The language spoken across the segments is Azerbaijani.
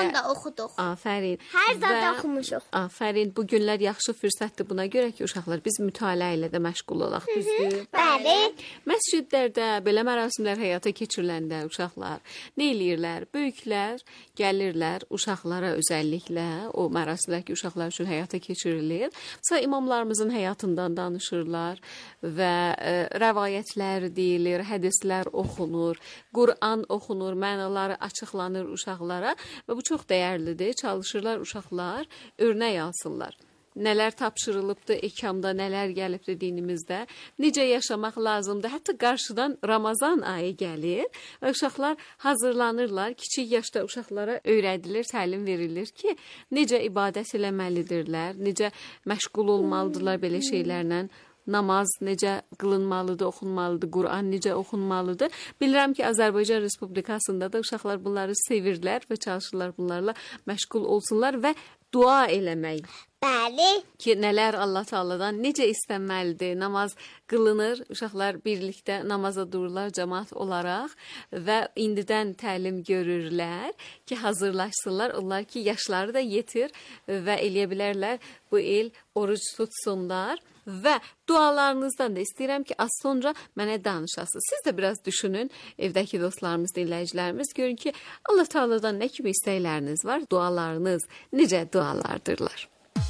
Quran da oxuduq. Afərin. Hər zad oxumuşuq. Afərin. Bu günlər yaxşı fürsətdir buna görə ki, uşaqlar biz mütaliə ilə də məşğul olaq, düzdür? Bəli. Məscidlərdə belə mərasimlər həyata keçiriləndə uşaqlar nə eləyirlər? Böyüklər gəlirlər uşaqlara özəlliklə o mərasimlər ki, uşaqlar üçün həyata keçirilir. Məsələn, imamlarımızın həyatından danışırlar və rəvayətlər deyilir, hədislər oxunur, Quran oxunur, mənaları açıqlanır uşaqlara və bu çox dəyərlidir. Çalışırlar uşaqlar örnək alsınlar. Nələr tapşırılıbdı, ekamda nələr gəlibdi dinimizdə, necə yaşamaq lazımdır. Hətta qarşıdan Ramazan ayı gəlir və uşaqlar hazırlanırlar. Kiçik yaşda uşaqlara öyrədilir, təlim verilir ki, necə ibadət eləməlidirlər, necə məşğul olmalıdırlar belə şeylərlə. Namaz necə qılınmalıdır, oxunmalıdır, Quran necə oxunmalıdır. Bilirəm ki, Azərbaycan Respublikasında da uşaqlar bunları sevirlər və çalışırlar bunlarla məşğul olsunlar və dua eləmək. Bəli. Ki, nələr Allah Taala'dan necə istənməlidir, namaz qılınır, uşaqlar birlikdə namaza dururlar cəmaət olaraq və indidən təlim görürlər ki, hazırlaşsınlar, onlar ki, yaşları da yetir və eləyə bilərlər bu il oruc tutsunlar. Və dualarınızdan da istəyirəm ki, az sonra mənə danışasınız. Siz də biraz düşünün, evdəki dostlarımız, dinləyicilərimiz, görün ki, Allah Taala'dan nə kimi istəkləriniz var, dualarınız necə dualardırlar.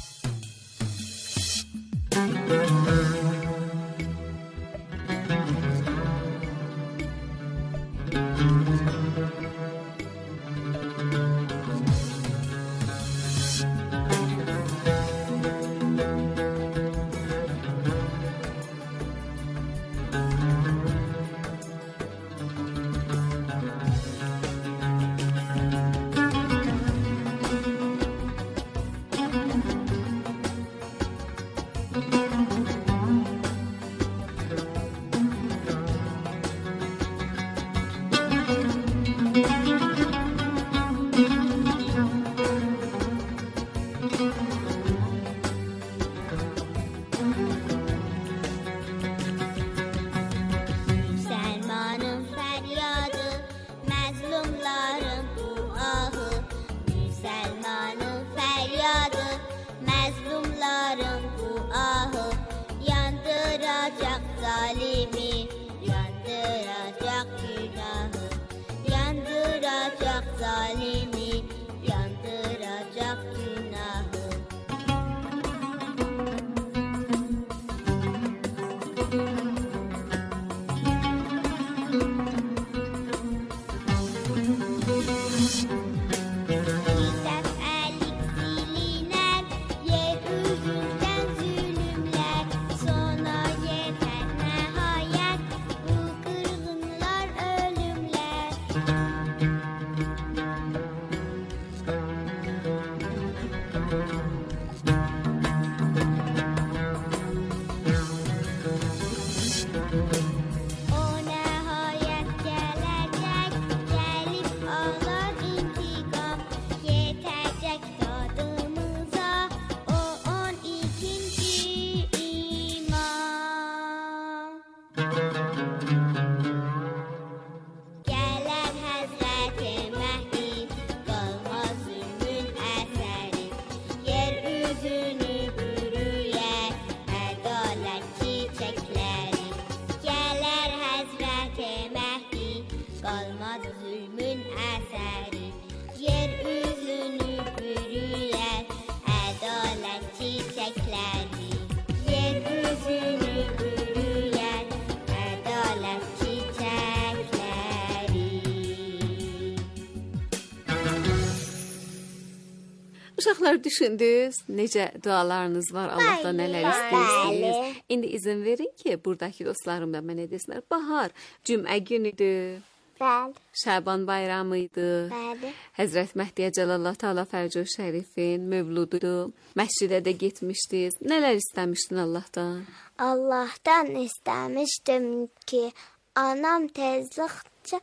Uşaqlar düşündünüz, necə dualarınız var, Allahdan nələr istəyirsiniz. İndi izin verin ki, buradakı dostlarım da mənə desinlər, bahar, cümə günüdür. Bəli. Şaban bayramı idi. Bəli. Həzrət Məhdiyə Cəlallah Təala Fərcü Şərifin mövlududur. Məscidə də getmişdiniz. Nələr istəmişdin Allahdan? Allahdan istəmişdim ki, anam tezlikcə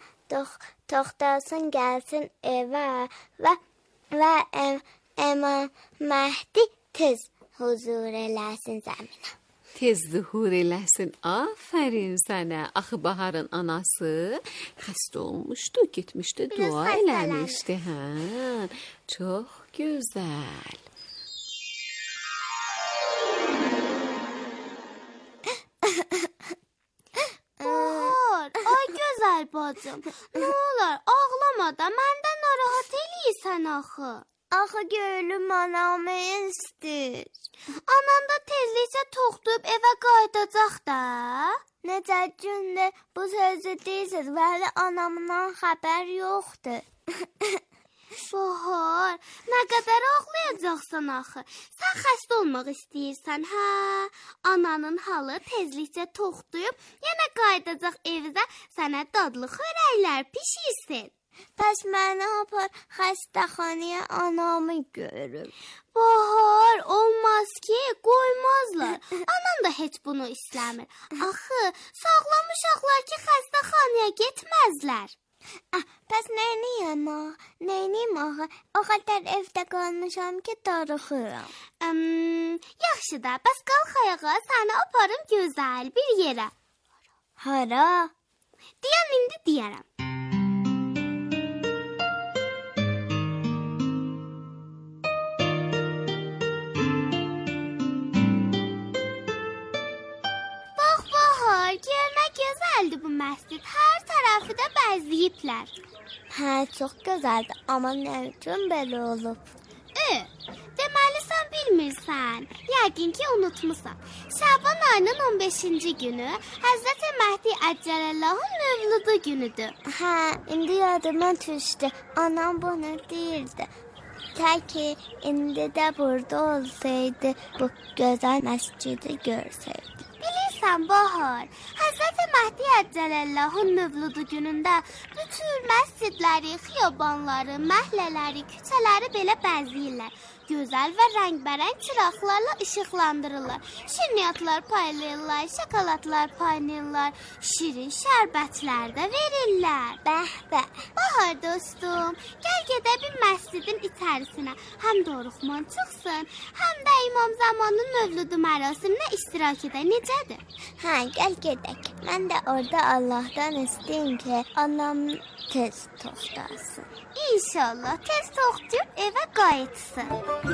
toxtasın, gəlsin evə və Məhdi tez huzur eləsin zəminə. tez zuhur eləsin. Afərin sənə. Axı Baharın anası xəstə olmuşdu, getmişdi, dua eləmişdi. Hə, çox gözəl. Ay gözəl bacım, nə olar, ağlama da, məndən narahat eləyirsən axı. Axı gönlüm anamı istəyir. Anan da tezlikcə toxtub evə qayıdacaq da. Necə gündə bu sözü deyirsiniz, vəli anamdan xəbər yoxdur. Bahar, nə qədər ağlayacaqsan axı? Sən xəstə olmaq istəyirsən, hə? Ananın halı tezlikcə toxtuyub, yenə qayıdacaq evdə sənə dadlı xörəklər pişirsin. Bəs məni apar xəstəxanaya anamı görüm. Bahar, olmaz ki, qoymazlar. Anam da heç bunu istəmir. Axı, sağlam uşaqlar ki, xəstəxanaya getməzlər. Bəs neyniyəm axı? O qədər evdə qalmışam ki, darıxıram. Yaxşı da, bəs qalx ayağa, səni aparım gözəl bir yerə. Hara? Deyəm, indi deyərəm. Bax, Bahar, gör nə gözəldir bu məscid. Hər tərəfi də bəzəyiblər. Hə, çox gözəldir, amma nə üçün belə olub? Deməli sən bilmirsən, yəqin ki unutmusan. Şaban ayının 15-ci günü Həzrət Məhdi Əcələləllahın mövludu günüdür. Hə, indi yadıma düşdü. Anam bunu deyirdi. Təki indi də burada olsaydı, bu gözəl məscidi görsəydi. Bilirsən Bahar, Həzrət Məhdi Əcələləllahın mövludu günündə bütün məscidləri, xiyabanları, məhəllələri, küçələri belə bəzəyirlər. Gözəl və rəngbərəng çıraqlarla işıqlandırırlar. Şirniyyatlar paylayırlar, şokoladlar paylayırlar, şirin şərbətlər də verirlər. Bəh. Bahar dostum, gəl gedə bir məscidin içərisinə. Həm doğruqman çıxsın, həm də İmam Zamanın mövludu mərasiminə iştirak edə. Necədir? Hə, gəl gedək. Mən də orada Allahdan istəyim ki, anam tez toxtasın. İnşallah tez toxtub evə qayıtsın.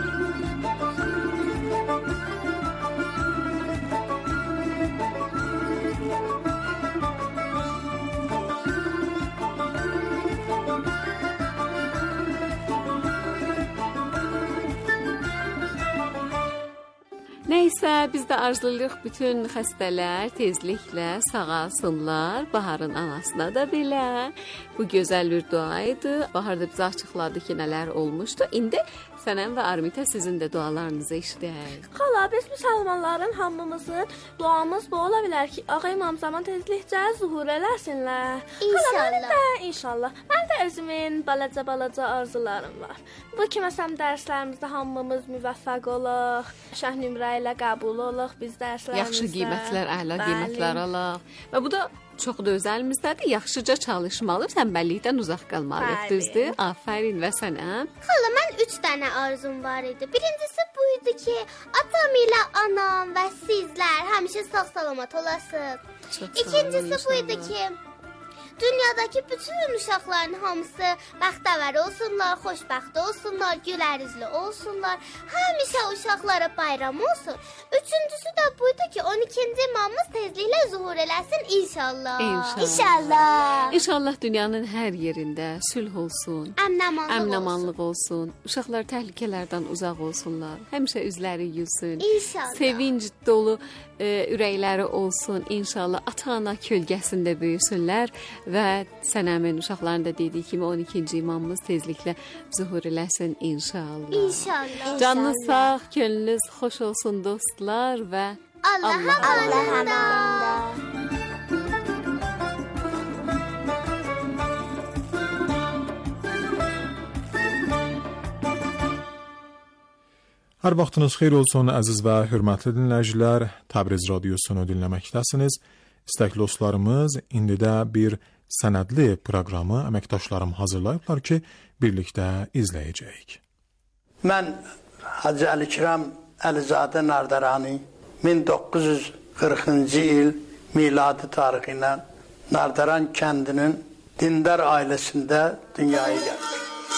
Nəysə, biz də arzulayırıq bütün xəstələr tezliklə sağalsınlar. Baharın anasına da belə. Bu gözəl bir dua idi. Bahar da bizə açıqladı ki, nələr olmuşdu. İndi Sənəm və Armita sizin də dualarınızı eşidək. Xala, biz müsəlmanların hamımızın duamız bu ola bilər ki, Ağa İmam Zaman tezlikcə zuhur eləsinlər. İnşallah. Mən də özümün balaca arzularım var. Bu ki, məsələn, dərslərimizdə hamımız müvəffəq olaq, şəh nömrə ilə qəbul olaq, biz dərslərimizdə. Yaxşı qiymətlər, əla qiymətlər alaq. Və bu da çox da öz əlimizdədir. Yaxşıca çalışmalı, tənbəllikdən uzaq qalmalıyıq, düzdür? Afərin və sənə. Xala, mən 3 dənə arzum var idi. Birincisi bu idi ki, atam ilə anam və sizlər həmişə sağ-salamat olasınız. İkincisi bu idi ki, dünyadakı bütün uşaqların hamısı bəxtəvər olsunlar, xoşbəxt olsunlar, gülər üzlü olsunlar. Həmişə uşaqlara bayram olsun. Üçüncüsü də buydu ki, 12-ci imamımız tezliklə zuhur eləsin inşallah. İnşallah dünyanın hər yerində sülh olsun, əmnamanlıq olsun. Uşaqlar təhlükələrdən uzaq olsunlar. Həmişə üzləri gülsün. İnşallah. Sevinc dolu ürəkləri olsun. İnşallah ata-ana kölgəsində böyüsünlər. Və Sənəmin uşaqlarının da dediyi kimi 12-ci imamımız tezliklə zuhur eləsin inşallah. Canınız sağ, könlünüz xoş olsun dostlar və Allah'a emanet. Hər vaxtınız xeyir olsun əziz və hörmətli dinləyicilər. Təbriz radiosunu dinləməkdəsiniz. İstəkli dostlarımız, indi də bir sənədli proqramı əməkdaşlarım hazırlayıblar ki, birlikdə izləyəcəyik. Mən Hacı Əlikiram Əlizadə Nardarani 1940-cı il miladi tarixi ilə Nardaran kəndinin dindar ailəsində dünyaya gəldi.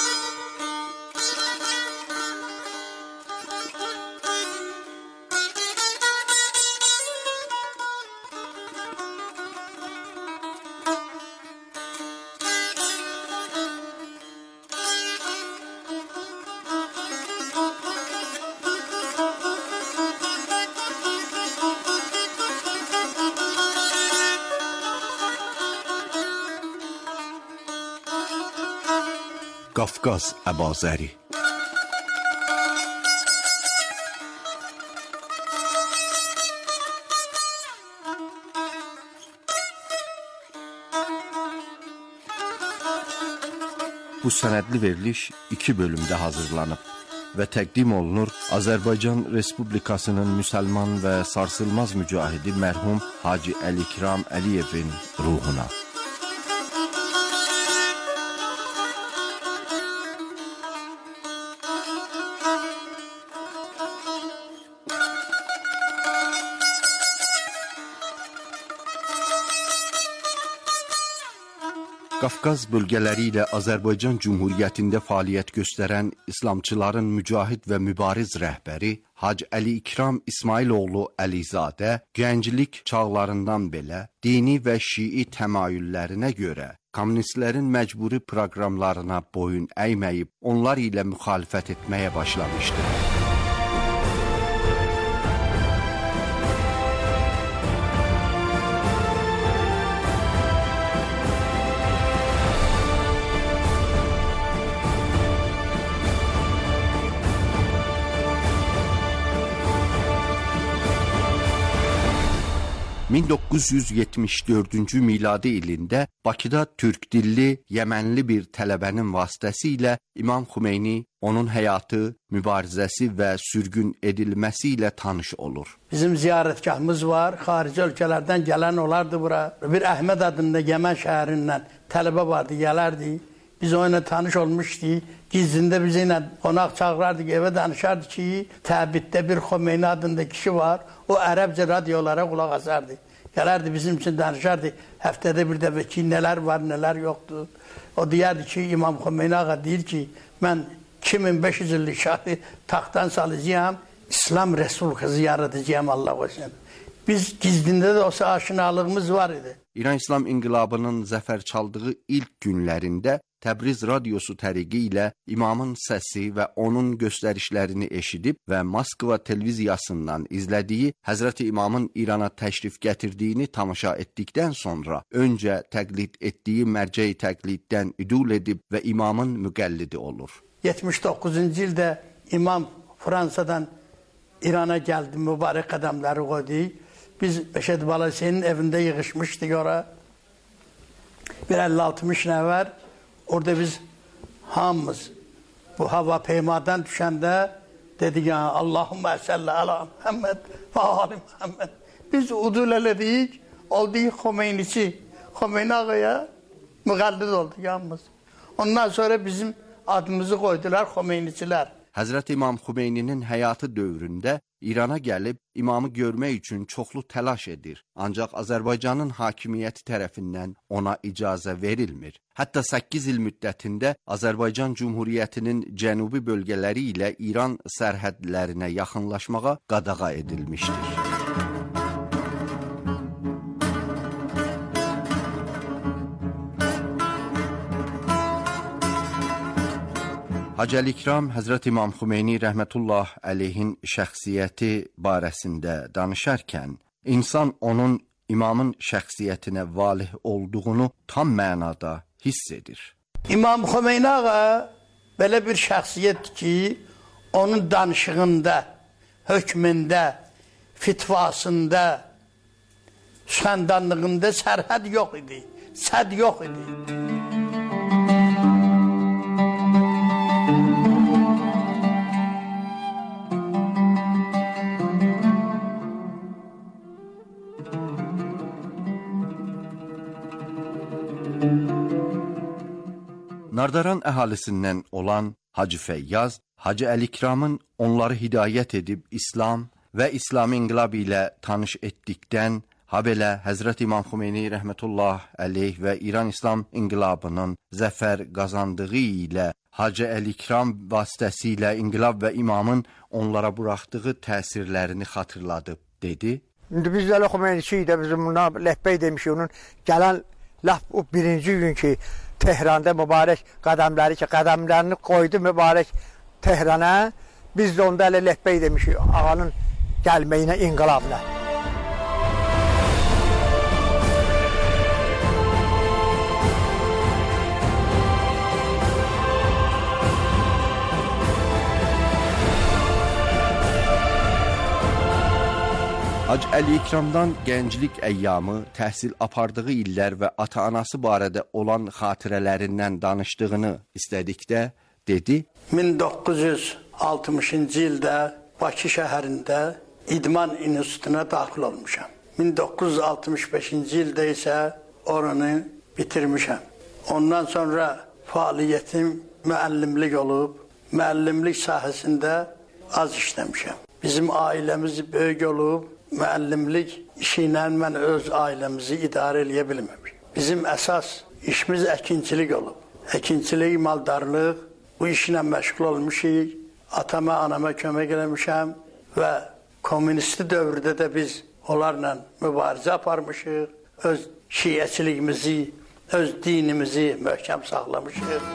Qafqaz Əbazəri. Bu sənədli veriliş 2 bölümdə hazırlanıb və təqdim olunur Azərbaycan Respublikasının müsəlman və sarsılmaz mücahidi mərhum Hacı Əlikram Əliyevin ruhuna. Qafqaz bölgələri ilə Azərbaycan Cümhuriyyətində fəaliyyət göstərən İslamçıların mücahid və mübariz rəhbəri Hacı Əlikram İsmailoğlu Əlizadə gənclik çağlarından belə dini və şii təmayüllərinə görə kommunistlərin məcburi proqramlarına boyun əyməyib, onlar ilə müxalifət etməyə başlamışdı. ...1974-cü miladi ilində Bakıda türk dilli, yəmənli bir tələbənin vasitəsilə İmam Xümeyni onun həyatı, mübarizəsi və sürgün edilməsi ilə tanış olur. Bizim ziyarətgahımız var, xarici ölkələrdən gələn olardı bura. Bir Əhməd adında Yəmən şəhərindən tələbə vardı, gələrdi. Biz onunla tanış olmuşdik. Gizlində bizi ilə qonaq çağırardık, evə danışardı ki, təbiddə bir Xomeyni adında kişi var. O ərəbcə radiolara qulaq asardı. Gələrdi bizim üçün danışardı. Həftədə bir dəfə ki, nələr var, nələr yoxdur. O deyərdi ki, İmam Xomeyni ağa deyir ki, mən 2500 illik şahı taxtdan salacağım, İslam Resul kızı yaradacağım Allah olsun. Biz gizlində də olsa aşinalığımız var idi. İran İslam İnqilabının zəfər çaldığı ilk günlərində Təbriz radiosu təriqi ilə imamın səsi və onun göstərişlərini eşidib və Moskva televiziyasından izlədiyi Həzrəti İmamın İrana təşrif gətirdiyini tamaşa etdikdən sonra öncə təqlid etdiyi mərcəyi təqliddən üdul edib və imamın müqəllidi olur. 79-cu ildə imam Fransadan İrana gəldi, mübarək qədəmləri qoydu. Biz Beşed Balasinin evində yığışmışdıq ora. Bir 50-60 nəfər. Orada biz hamımız bu hava peymadan düşəndə dedik ya Allahümme salli ala Muhammed və ali Muhammed. Biz udul elədik, oldu Xomeynisi. Xomeyni ağaya müqəllid oldu yalnız. Ondan sonra bizim adımızı qoydular Xomeynisilər. Həzrət İmam Xümeyninin həyatı dövründə İrana gəlib imamı görmək üçün çoxlu təlaş edir. Ancaq Azərbaycanın hakimiyyəti tərəfindən ona icazə verilmir. Hətta 8 il müddətində Azərbaycan Cümhuriyyətinin cənubi bölgələri ilə İran sərhədlərinə yaxınlaşmağa qadağa edilmişdir. Hacı Əlikram Həzrət İmam Xümeyni rəhmətullah əleyhin şəxsiyyəti barəsində danışarkən, insan onun imamın şəxsiyyətinə valih olduğunu tam mənada hiss edir. İmam Xümeyni ağa belə bir şəxsiyyətdir ki, onun danışığında, hökmündə, fitvasında, şəndanlığında sərhəd yox idi, səd yox idi. Nardaran əhalisindən olan Hacı Feyyaz, Hacı Əlikramın onları hidayət edib İslam, və İslami inqilab ilə tanış etdikdən, habelə Həzrət İmam Xümeyni rəhmətullah əleyh və İran İslam inqilabının zəfər qazandığı ilə Hacı Əli-İkram vasitəsilə inqilab və imamın onlara buraxdığı təsirlərini xatırladıb, dedi. İndi biz Əli Xümeyniçi də bizim buna ləhbəy demişik, onun gələn laf o birinci gün ki, Tehranda mübarək qədəmlərini qoydu mübarək Tehrana, biz də onda elə ləhbəy demişik, ağanın gəlməyinə, inqilabına. Hacı Əli-İkramdan gənclik əyyamı, təhsil apardığı illər və ata-anası barədə olan xatirələrindən danışdığını istədikdə, dedi. 1960-cı ildə Bakı şəhərində İdman İnstitutuna daxil olmuşam. 1965-ci ildə isə oranı bitirmişəm. Ondan sonra fəaliyyətim müəllimlik olub, müəllimlik sahəsində az işləmişəm. Bizim ailəmiz böyük olub, müəllimlik işi ilə mən öz ailəmizi idarə eləyə bilməmişəm. Bizim əsas işimiz əkinçilik olub. Əkinçilik, maldarlıq, bu işlə məşğul olmuşuq. Atama, anama kömək eləmişəm və kommunisti dövrdə də biz onlarla mübarizə aparmışıq. Öz şiəçiliyimizi, öz dinimizi möhkəm saxlamışıq.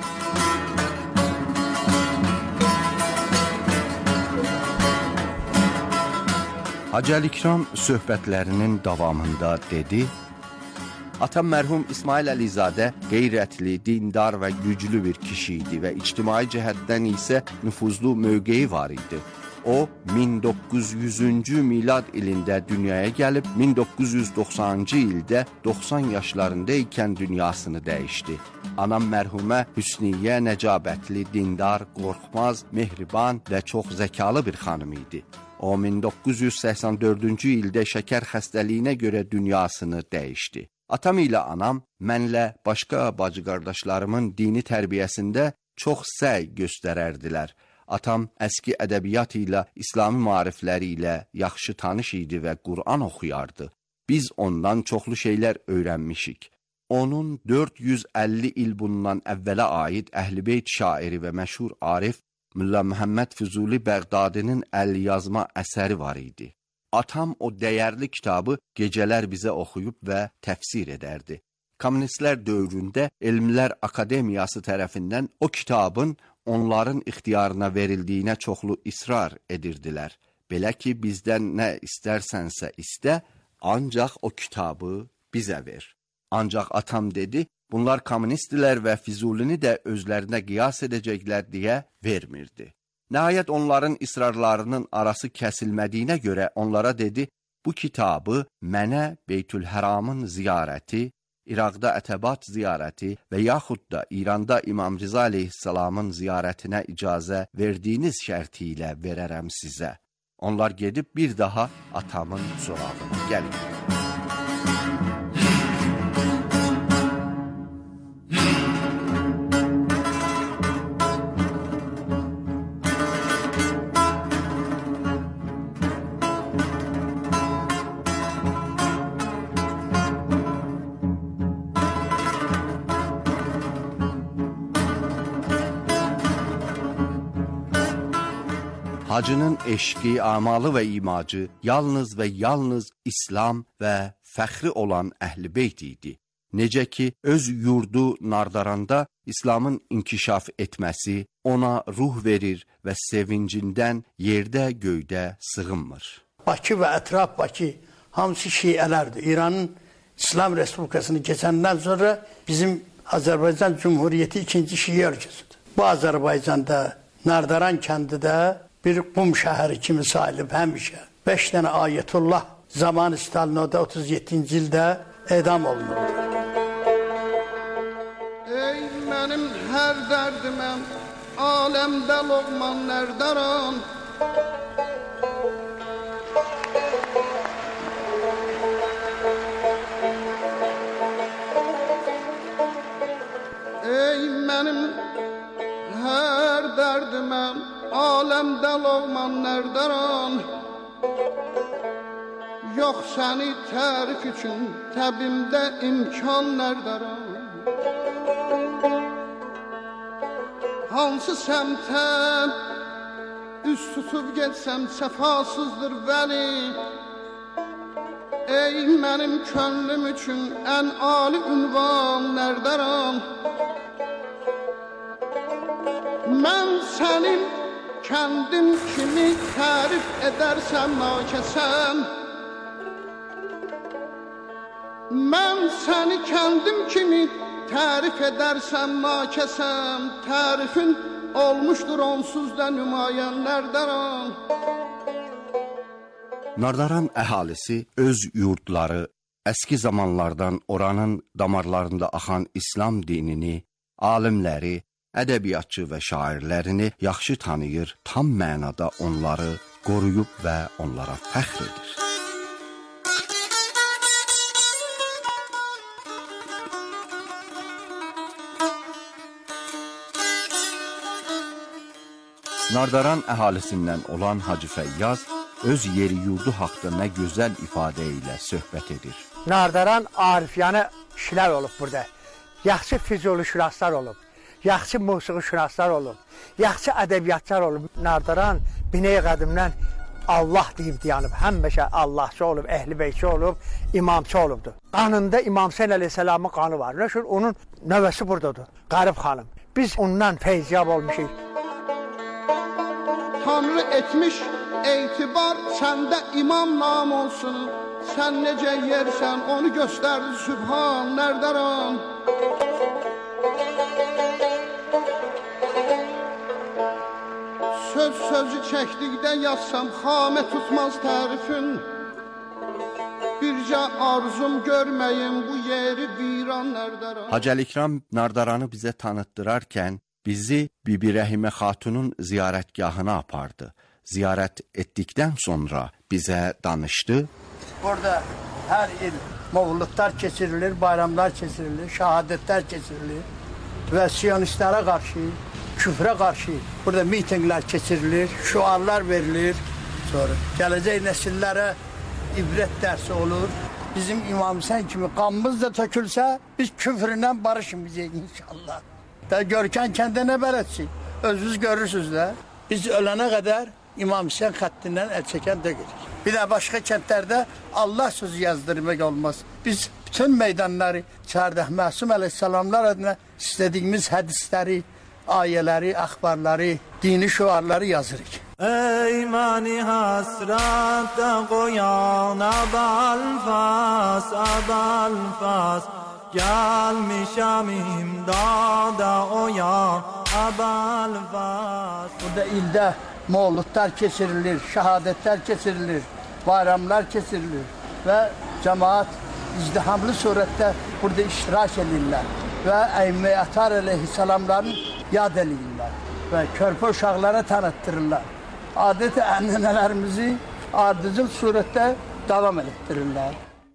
Hacı Əli-İkram söhbətlərinin davamında dedi. Atam mərhum İsmail Əlizadə qeyrətli, dindar və güclü bir kişi idi və ictimai cəhətdən isə nüfuzlu mövqeyi var idi. O, 1900-cü milad ilində dünyaya gəlib, 1990-cı ildə 90 yaşlarında ikən dünyasını dəyişdi. Anam mərhumə hüsniyyə, nəcabətli, dindar, qorxmaz, mehriban və çox zəkalı bir xanım idi. O, 1984-cü ildə şəkər xəstəliyinə görə dünyasını dəyişdi. Atam ilə anam mənlə başqa bacı qardaşlarımın dini tərbiyəsində çox səy göstərərdilər. Atam əski ədəbiyyat ilə, İslami maarifləri ilə yaxşı tanış idi və Qur'an oxuyardı. Biz ondan çoxlu şeylər öyrənmişik. Onun 450 il bundan əvvələ aid Əhl-i-Beyt şairi və məşhur arif Mülla Məhəmməd Füzuli Bəğdadinin əl-yazma əsəri var idi. Atam o dəyərli kitabı gecələr bizə oxuyub və təfsir edərdi. Kommunistlər dövründə Elmlər Akademiyası tərəfindən o kitabın onların ixtiyarına verildiyinə çoxlu israr edirdilər. Belə ki, bizdən nə istərsənsə istə, ancaq o kitabı bizə ver. Ancaq atam dedi, bunlar kommunistlər və Füzulini də özlərinə qiyas edəcəklər deyə vermirdi. Nəhayət onların israrlarının arası kəsilmədiyinə görə onlara dedi, bu kitabı mənə Beytülhəramın ziyarəti, İraqda Ətəbat ziyarəti və yaxud da İranda İmam Riza əleyhissalamın ziyarətinə icazə verdiyiniz şərti ilə verərəm sizə. Onlar gedib bir daha atamın sorağına gəlib. Hacının eşqi, amalı və imacı yalnız və yalnız İslam və fəxri olan Əhl-i Beyt idi. Necə ki, öz yurdu Nardaranda İslamın inkişaf etməsi ona ruh verir və sevincindən yerdə göydə sığınmır. Bakı və ətraf Bakı hamısı şiələrdir. İranın İslam Respublikasını keçəndən sonra bizim Azərbaycan Cumhuriyyəti ikinci şiə ölkəsidir. Bu Azərbaycanda Nardaran kəndidə bir qum şəhəri kimi sayılıb həmişə. 5 dənə Ayətullah zaman Stalinoda 37-ci ildə edam olunur. Ey mənim hər dərdiməm, aləmdə loğman nərdaran. Ey mənim hər dərdiməm, aləmdə loğman nərdaran. Yox səni tərif üçün təbimdə imkan nərdərəm. Hansı səmtə üst tutub getsəm səfasızdır vəli. Ey mənim könlüm üçün ən ali ünvan nərdərəm. Mən sənin kəndin kimi tərif edərsəm nakəsəm. Mən səni kəndim kimi tərif edərsəm nakəsəm. Tərifin olmuşdur onsuz da nümayən nərdərəm. Nardaran əhalisi öz yurdları, əski zamanlardan oranın damarlarında axan İslam dinini, alimləri, ədəbiyyatçı və şairlərini yaxşı tanıyır, tam mənada onları qoruyub və onlara fəxr edir. Nardaran əhalisindən olan Hacı Fəyyaz öz yeri yurdu haqda nə gözəl ifadə ilə söhbət edir. Nardaran arifyanə kişilər olub burada. Yaxşı fiziologşünaslar olub, yaxşı musiqişünaslar olub, yaxşı ədəbiyyatçılar olub. Nardaran binəyə qədimdən Allah deyib dayanıb, həmişə Allahçı olub, əhlibeyçi olub, imamçı olubdur. Qanında İmam Hüseyn əleyhissalamın qanı var. Nəşür onun nəvəsi buradadır, Qarib xanım. Biz ondan feyziyab olmuşuq. Tanrı etmiş etibar səndə imam nam olsun. Sən necə yersən onu göstərdi Sübhan nərdərəm. Söz sözü çəkdikdə yazsam xamə tutmaz tərifin. Bircə arzum görməyim bu yeri viran nərdərəm. Hacı Əlikram Nardaranı bizə tanıtdırarkən bizi Bibi Rəhimə Xatunun ziyarətgahına apardı. Ziyarət etdikdən sonra bizə danışdı. Burada hər il mövludlar keçirilir, bayramlar keçirilir, şəhadətlər keçirilir və siyonistlərə qarşı, küfrə qarşı burada mitinglər keçirilir, şüarlar verilir. Sonra gələcək nəsillərə ibrət dərsi olur. Bizim İmam Hüseyn kimi qanımız da tökülsə, biz küfrlə barışmayacağıq inşallah. Da Görkən kəndə nə bələdsin? Özünüz görürsünüz də. Biz ölənə qədər İmam Hüseyn xəttindən əl çəkən deyirik. Bir də başqa kəndlərdə Allah sözü yazdırmaq olmaz. Biz bütün meydanları Çardaq Məsum əleyhissalamlar adına istədiyimiz hədisləri, ayələri, əxbarları, dini şüarları yazırıq. Ey məni hasrətdə qoyan əbəlfəs, əbəlfəs, gəlmişəm imdada oyan əbəlfəs. Burada ildə mövludlar keçirilir, şəhadətlər keçirilir, bayramlar keçirilir və cəmaat izdihamlı surətdə burada iştirak edirlər və Əmmə Ətar əleyhissalamların yad edirlər və körpə uşaqlara tanıtdırırlar. Adət ənənələrimizi ardıcıl surətdə davam etdirirlər.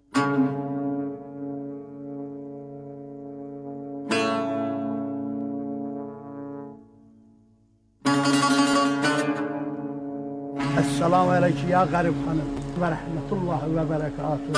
Esselamu aleyküm ya Qarib xanım və rəhmətullahi və bərəkatuhu.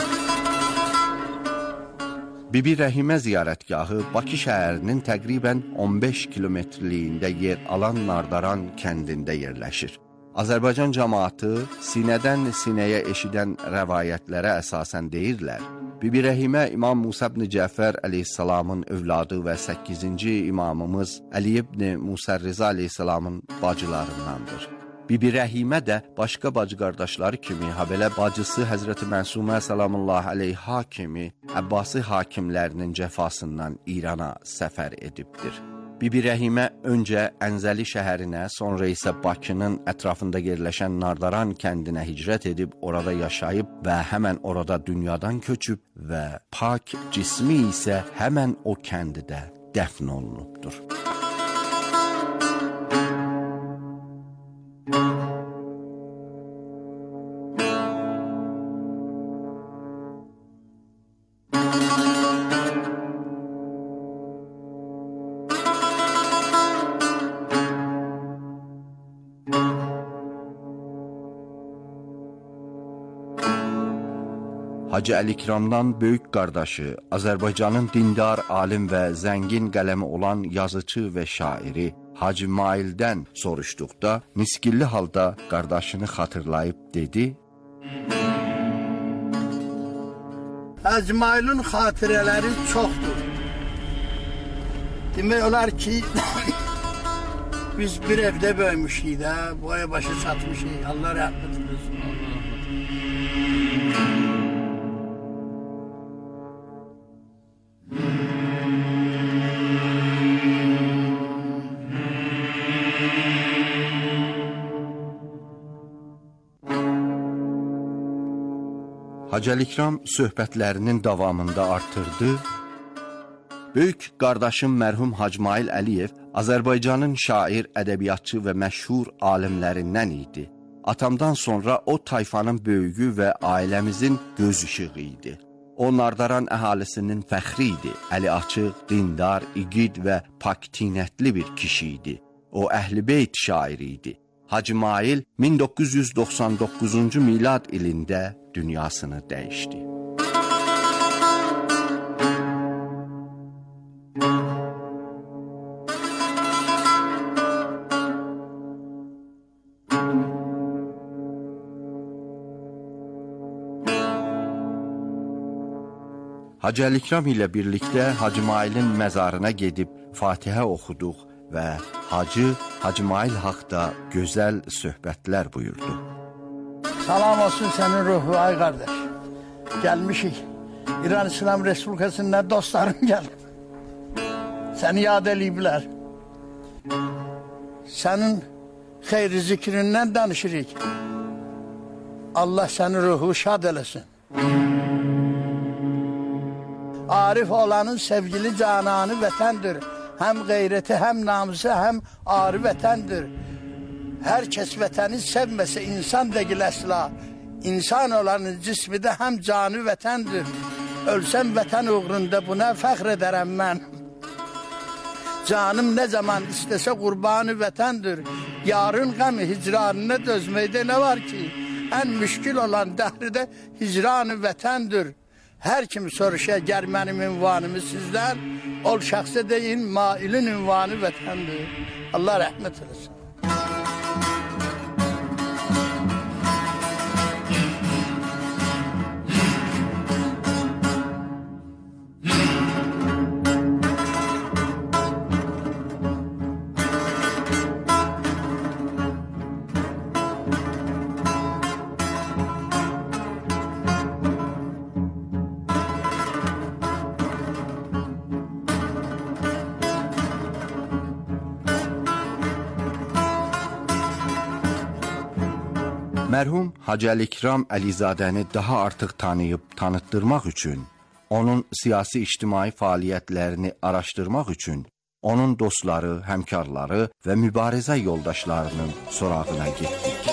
Bibi Rəhimə ziyarətgahı Bakı şəhərinin təqribən 15 kilometrliyində yer alan Nardaran kəndində yerləşir. Azərbaycan cəmaatı sinədən sinəyə eşidən rəvayətlərə əsasən deyirlər. Bibi Rəhimə İmam Musa ibn Cəfər əleyhissalamın övladı və 8-ci imamımız Əli ibn Musa Rıza əleyhissalamın bacılarındandır. Bibi Rəhimə də başqa bacı qardaşları kimi, habelə bacısı Həzrəti Məsumə salamullahi əleyha kimi Əbbasi hakimlərinin cəfasından İrana səfər edibdir. Bibi Rəhimə öncə Ənzəli şəhərinə, sonra isə Bakının ətrafında yerləşən Nardaran kəndinə hicrət edib orada yaşayıb və həmən orada dünyadan köçüb və pak cismi isə həmən o kəndidə dəfn olunubdur. Hacı Əlikramdan böyük qardaşı, Azərbaycanın dindar, alim və zəngin qələmi olan yazıcı və şairi Hacı Maildən soruşduqda, nisgilli halda qardaşını xatırlayıb dedi: Hacı Mailin xatirələri çoxdur. Demək olar ki, biz bir evdə böyümüşük də, boya başa çatmışıq. Allah rəhmət eləsin. Hacı Əlikram söhbətlərinin davamında artırdı. Böyük qardaşım mərhum Hacı Mail Əliyev Azərbaycanın şair, ədəbiyyatçı və məşhur alimlərindən idi. Atamdan sonra o tayfanın böyüyü və ailəmizin göz işığı idi. O Nardaran əhalisinin fəxri idi. Əli açıq, dindar, igid və paktinətli bir kişi idi. O Əhl-i-Beyt şairi idi. Hacı Mail 1999-cu milad ilində dünyasını dəyişdi. Hacı Əlikram ilə birlikdə Hacı Mailin məzarına gedib Fatihə oxuduq və Hacı Mail haqda gözəl söhbətlər buyurdu. Salam olsun sənin ruhu ay qardaş. Gəlmişik. İran İslam Respublikasından dostlarım gəlib. Səni yad eləyiblər. Sənin xeyri zikrindən danışırıq. Allah sənin ruhu şad eləsin. Arif olanın sevgili cananı vətəndir. Həm qeyrəti, həm namusu, həm arı vətəndir. Hər kəs vətəni sevməsə insan deyil əsla. İnsan olanın cismi də həm canı vətəndir. Ölsəm vətən uğrunda buna fəxr edərəm mən. Canım nə zaman istəsə qurbanı vətəndir. Yarın qəmi hicranına dözməkdə nə var ki? Ən müşkil olan dəhridə hicranı vətəndir. Hər kim soruşa gər mənim ünvanımı sizdən, ol şəxsə deyin, Mailin ünvanı vətəndir. Allah rəhmət eləsin. Mərhum Hacı Əlikram Əlizadəni daha artıq tanıyıb tanıtdırmaq üçün, onun siyasi-ictimai fəaliyyətlərini araşdırmaq üçün, onun dostları, həmkarları və mübarizə yoldaşlarının sorağına getdik.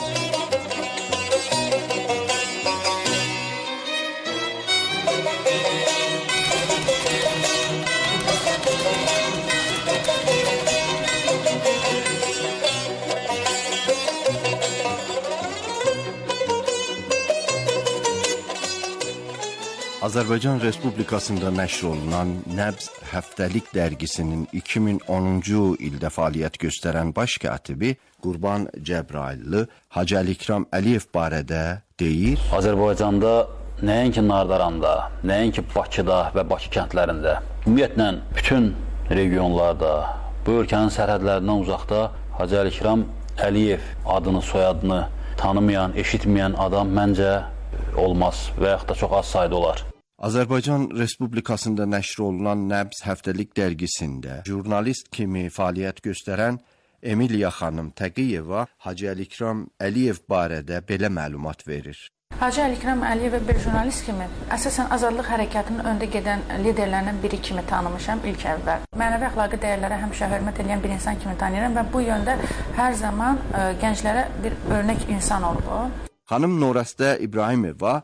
Azərbaycan Respublikasında nəşr olunan Nəbz həftəlik dərgisinin 2010-cu ildə fəaliyyət göstərən baş katibi Qurban Cəbrailli Hacı Əlikram Əliyev barədə deyir: Azərbaycanda nəinki Nardaranda, nəinki Bakıda və Bakı kəndlərində, ümumiyyətlə bütün regionlarda, bu ölkənin sərhədlərindən uzaqda Hacı Əlikram Əliyev adını, soyadını tanımayan, eşitməyən adam məncə olmaz və yaxud da çox az sayda olar. Azərbaycan Respublikasında nəşr olunan Nəbz həftəlik dərgisində jurnalist kimi fəaliyyət göstərən Emiliya xanım Təqiyeva Hacı Əlikram Əliyev barədə belə məlumat verir. Hacı Əlikram Əliyev bir jurnalist kimi əsasən azadlıq hərəkatının öndə gedən liderlərindən biri kimi tanımışam ilk əvvəl. Mənəvi əxlaqi dəyərlərə həmişə hörmət edən bir insan kimi tanıyıram və bu yöndə hər zaman gənclərə bir örnək insan olub o. Xanım Norəstə İbrahimova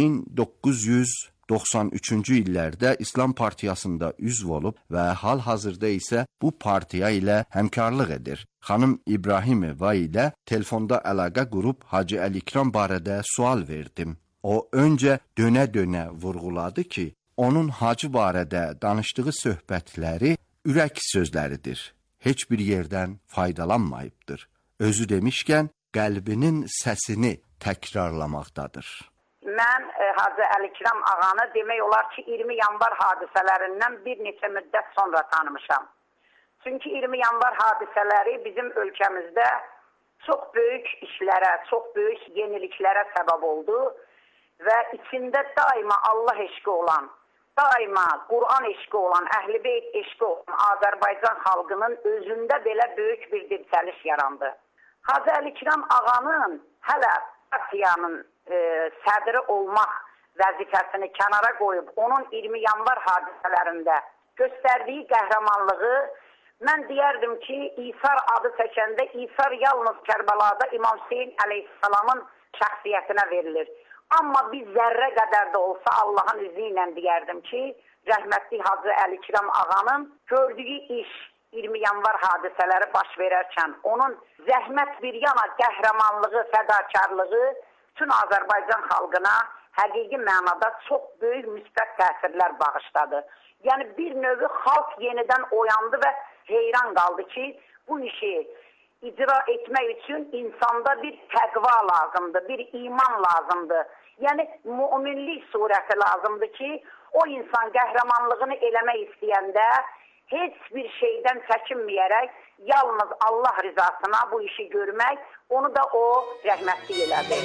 1993-cü illərdə İslam Partiyasında üzv olub və hal-hazırda isə bu partiya ilə həmkarlıq edir. Xanım İbrahimova ilə telefonda əlaqə qurub Hacı Əlikram barədə sual verdim. O öncə dönə-dönə vurğuladı ki, onun hacı barədə danışdığı söhbətləri ürək sözləridir. Heç bir yerdən faydalanmayıbdır. Özü demişkən, qəlbinin səsini təkrarlamaqdadır. Mən Hacı Əlikram ağanı demək olar ki, 20 yanvar hadisələrindən bir neçə müddət sonra tanımışam. Çünki 20 yanvar hadisələri bizim ölkəmizdə çox böyük işlərə, çox böyük yeniliklərə səbəb oldu və içində daima Allah eşqi olan, daima Quran eşqi olan, Əhl-i Beyt eşqi olan Azərbaycan xalqının özündə belə böyük bir dirçəliş yarandı. Hacı Əlikram ağanın hələ partiyanın sədri olmaq vəzifəsini kənara qoyub, onun 20 yanvar hadisələrində göstərdiyi qəhrəmanlığı mən deyərdim ki, İsar adı çəkəndə İsar yalnız Kərbəlada İmam Hüseyin əleyhissalamın şəxsiyyətinə verilir. Amma bir zərrə qədər də olsa Allahın izni ilə deyərdim ki, rəhmətli Hacı Əlikram ağanın gördüyü iş 20 yanvar hadisələri baş verərkən onun zəhmət bir yana qəhrəmanlığı, fədakarlığı bütün Azərbaycan xalqına həqiqi mənada çox böyük müsbət təsirlər bağışladı. Yəni bir növü xalq yenidən oyandı və heyran qaldı ki, bu işi icra etmək üçün insanda bir təqva lazımdır, bir iman lazımdır. Yəni müminlik surəti lazımdır ki, o insan qəhrəmanlığını eləmək istəyəndə heç bir şeydən çəkinməyərək yalnız Allah rızasına bu işi görmək, onu da o rəhmətli elədi.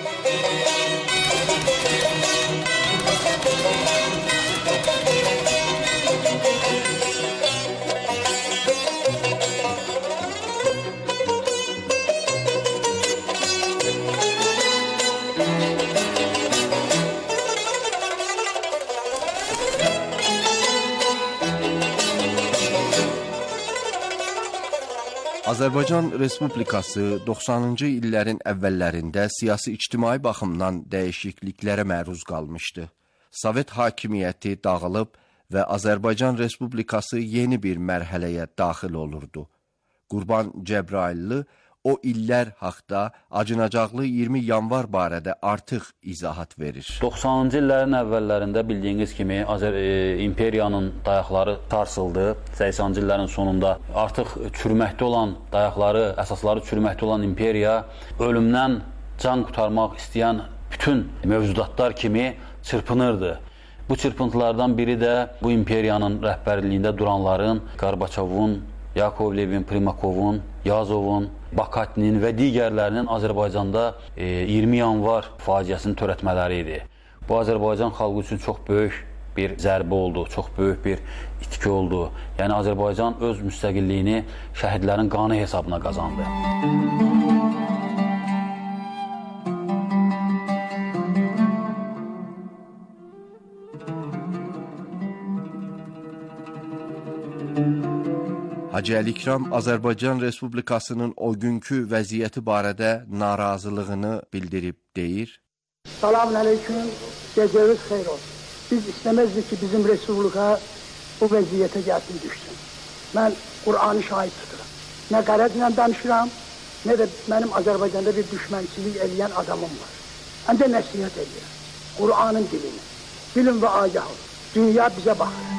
Azərbaycan Respublikası 90-cı illərin əvvəllərində siyasi-ictimai baxımdan dəyişikliklərə məruz qalmışdı. Sovet hakimiyyəti dağılıb və Azərbaycan Respublikası yeni bir mərhələyə daxil olurdu. Qurban Cəbrayıllı o illər haqda acınacaqlı 20 yanvar barədə artıq izahat verir. 90-cı illərin əvvəllərində bildiyiniz kimi imperiyanın dayaqları sarsıldı. 80-ci illərin sonunda artıq çürüməkdə olan dayaqları, əsasları çürüməkdə olan imperiya ölümdən can qurtarmaq istəyən bütün mövcudatlar kimi çırpınırdı. Bu çırpıntılardan biri də bu imperiyanın rəhbərliyində duranların, Qarbaçovun, Yakovlevin, Primakovun, Yazovun, Bakatinin və digərlərinin Azərbaycanda 20 yanvar faciəsini törətmələri idi. Bu Azərbaycan xalqı üçün çox böyük bir zərbə oldu, çox böyük bir itki oldu. Yəni Azərbaycan öz müstəqilliyini şəhidlərin qanı hesabına qazandı. Hacı Əlikram Azərbaycan Respublikasının o günkü vəziyyəti barədə narazılığını bildirib deyir. Selamun aleyküm, geceniz xeyir olsun. Biz istəməzdik ki, bizim Respublika bu vəziyyətə gəlsin düşsün. Mən Qur'anı şahid tuturam. Nə qərəzlə danışıram, nə də mənim Azərbaycanda bir düşmənçilik eləyən adamım var. Həm də nəsihət edirəm. Qur'anın dilini. Bilin və agah olun. Dünya bizə baxır.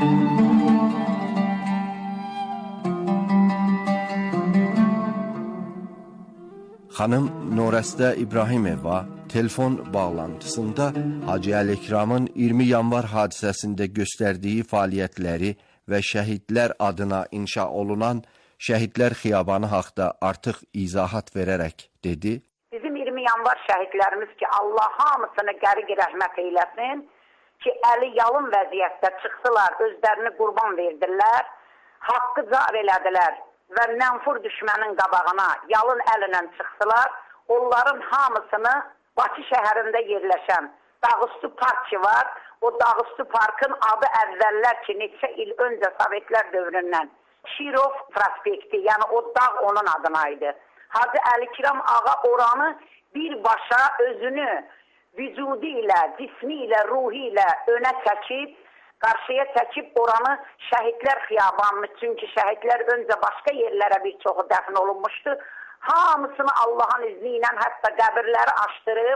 Xanım Norəstə İbrahimova telefon bağlantısında Hacı Əlikramın 20 yanvar hadisəsində göstərdiyi fəaliyyətləri və şəhidlər adına inşa olunan Şəhidlər Xiyabanı haqda artıq izahat verərək dedi. Bizim 20 yanvar şəhidlərimiz ki, Allah hamısını qəriq rəhmət eyləsin ki, əli yalın vəziyyətdə çıxdılar, özlərini qurban verdirlər, haqqı car elədilər və mənfur düşmənin qabağına yalın əllə çıxdılar. Onların hamısını Bakı şəhərində yerləşən Dağüstü Park ki var, o Dağüstü Parkın adı əvvəllər ki, neçə il öncə Sovetlər dövründən Şirov prospekti, yəni o dağ onun adınaydı. Hacı Əlikram ağa oranı birbaşa özünü vücudu ilə, cismi ilə, ruhi ilə önə çəkib, qarşıya çəkib oranı Şəhidlər Xiyabanını, çünki şəhidlər öncə başqa yerlərə bir çoxu dəfn olunmuşdu. Hamısını Allahın izni ilə hətta qəbirləri açdırıb,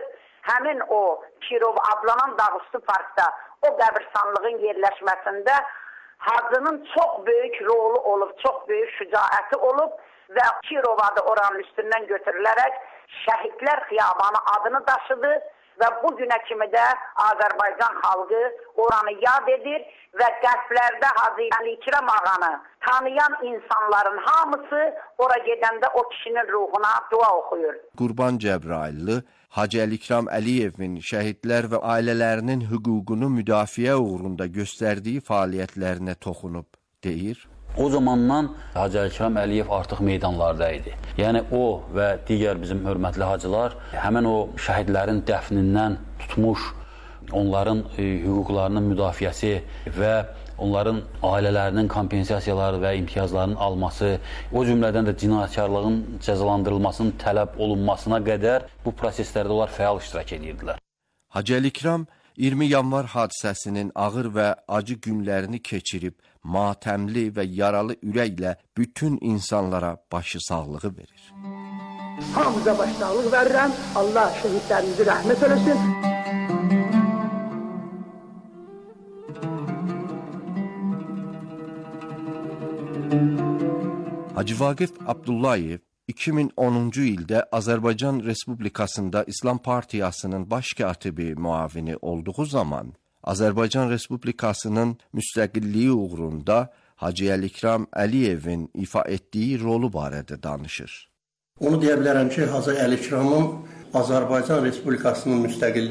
həmin o Kirov adlanan Dağüstü Parkda o qəbirstanlığın yerləşməsində Hacının çox böyük rolu olub, çox böyük şücaəti olub və Kirov adı oranın üstündən götürülərək Şəhidlər Xiyabanı adını daşıdı və bu günə kimi də Azərbaycan xalqı oranı yad edir və qərblərdə Hacı Əlikiram ağanı tanıyan insanların hamısı ora gedəndə o kişinin ruhuna dua oxuyur. Qurban Cəbrayıllı Hacı Əlikram Əliyevin şəhidlər və ailələrinin hüququnu müdafiə uğrunda göstərdiyi fəaliyyətlərinə toxunub, deyir. O zamandan Hacı Əlikram Əliyev artıq meydanlarda idi. Yəni o və digər bizim hörmətli hacılar həmin o şəhidlərin dəfnindən tutmuş, onların hüquqlarının müdafiəsi və onların ailələrinin kompensasiyaları və imtiyazlarının alması, o cümlədən də cinayətkarlığın cəzalandırılmasının tələb olunmasına qədər bu proseslərdə onlar fəal iştirak edirdilər. Hacı Əlikram 20 yanvar hadisəsinin ağır və acı günlərini keçirib, matəmli və yaralı ürəklə bütün insanlara başı sağlığı verir. Hamıza baş sağlıq verirəm. Allah şəhidlərimizi rəhmət eləsin. Hacı Vaqif Abdullayev 2010-cu ildə Azərbaycan Respublikasında İslam Partiyasının baş katibi müavini olduğu zaman Azərbaycan Respublikasının müstəqilliyi uğrunda Hacı Əlikram Əliyevin ifa etdiyi rolu barədə danışır. Onu deyə bilərəm ki, Hacı Əlikramın Azərbaycan Respublikasının